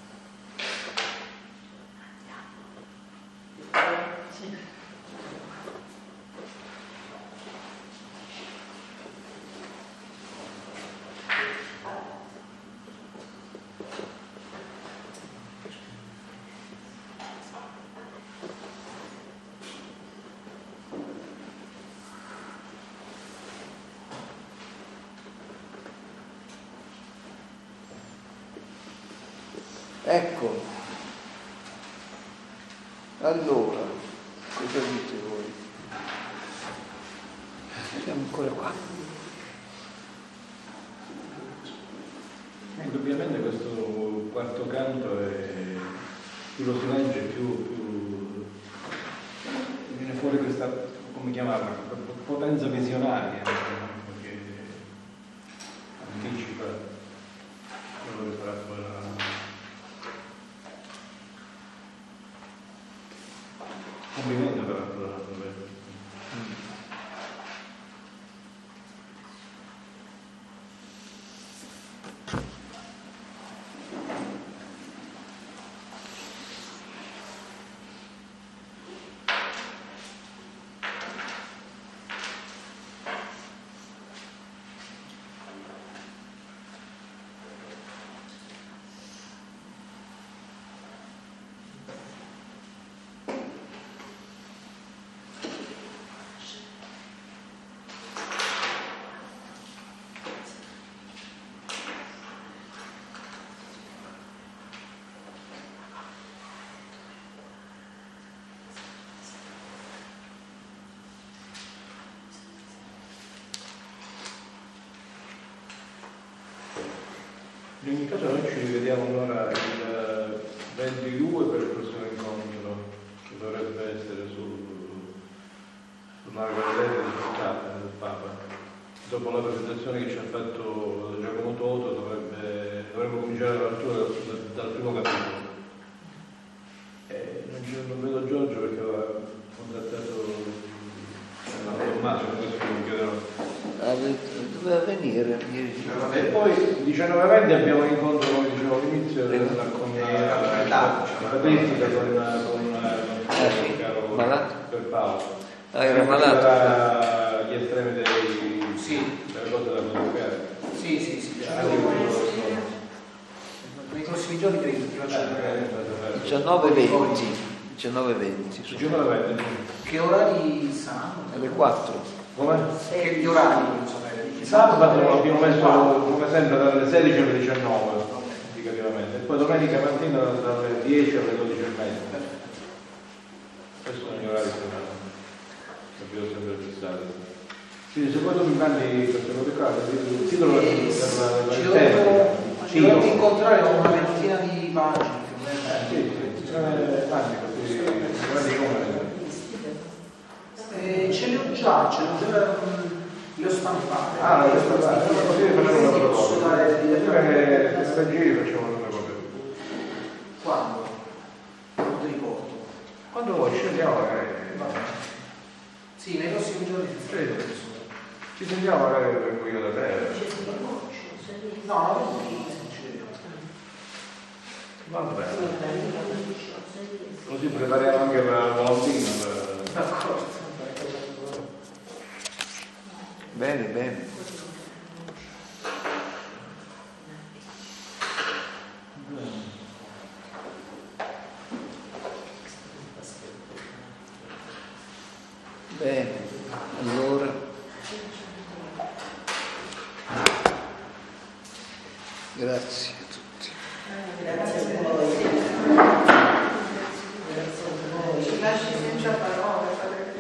Ecco, allora, cosa dite voi? Siamo ancora qua. Indubbiamente questo quarto canto è, più lo si legge più, più viene fuori questa, come chiamarla, potenza visionaria, perché anticipa quello che sarà poi la complimento per la tua In ogni caso noi ci rivediamo allora il ventidue per il prossimo incontro, che dovrebbe essere sul, sulla galleria di Portata del Papa. Dopo la presentazione che ci ha fatto Giacomo Toto dovrebbe, dovremmo cominciare la lettura dal, dal primo capitolo. Eh, non, non vedo Giorgio perché aveva contattato Tommaso, questo non chiederò. Doveva venire. E poi diciannove e venti abbiamo un incontro, come dicevo all'inizio, della comunità patristica con, con ah, sì. il caro malato per Paolo. Ah, era malato. Era gli estremi dei, sì. delle cose da comunicare. Sì, sì, sì. Nei prossimi giorni credo ti faccio diciannove venti. diciannove venti. Che orari saranno? Alle quattro. Come? Che gli orari non sapere? Sabato abbiamo messo come sempre dalle sedici alle diciannove indicativamente, e poi domenica mattina dalle dieci alle dodici e mezza. Questi sono gli orari che abbiamo sempre fissato. Quindi se poi tu mi mandi queste cose qua, il titolo Eh, per ci il tempo. ci dovremmo incontrare con una ventina di pagine. Eh, sì, sì, ci sono tanti così, guardi come. Eh, ce li ho già, ce li ho già li ho stampati. Ah, lo stampati, così facciamo una posso proposta. dare Perché se giri facciamo una cosa. Quando? Non ti ricordo. Quando vuoi, scendiamo magari. Sì, nei prossimi giorni ti Sì. Ci sentiamo magari vengo io da te. No, no, non ci vediamo. Va bene. Così prepariamo anche per la volontina. Per... D'accordo. Bene, bene. Bene, allora grazie a tutti. Grazie a voi. Grazie a voi. Ci lasci senza parole,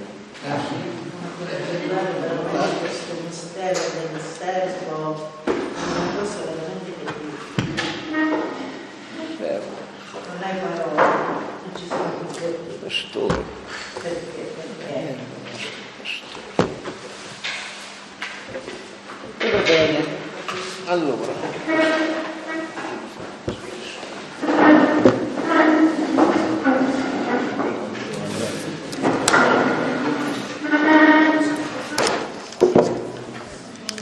questo mistero del mistero non posso veramente capire. Fermo, Non hai parole, non ci sono più pastore. perché, perché. Pastore. E va bene. Allora.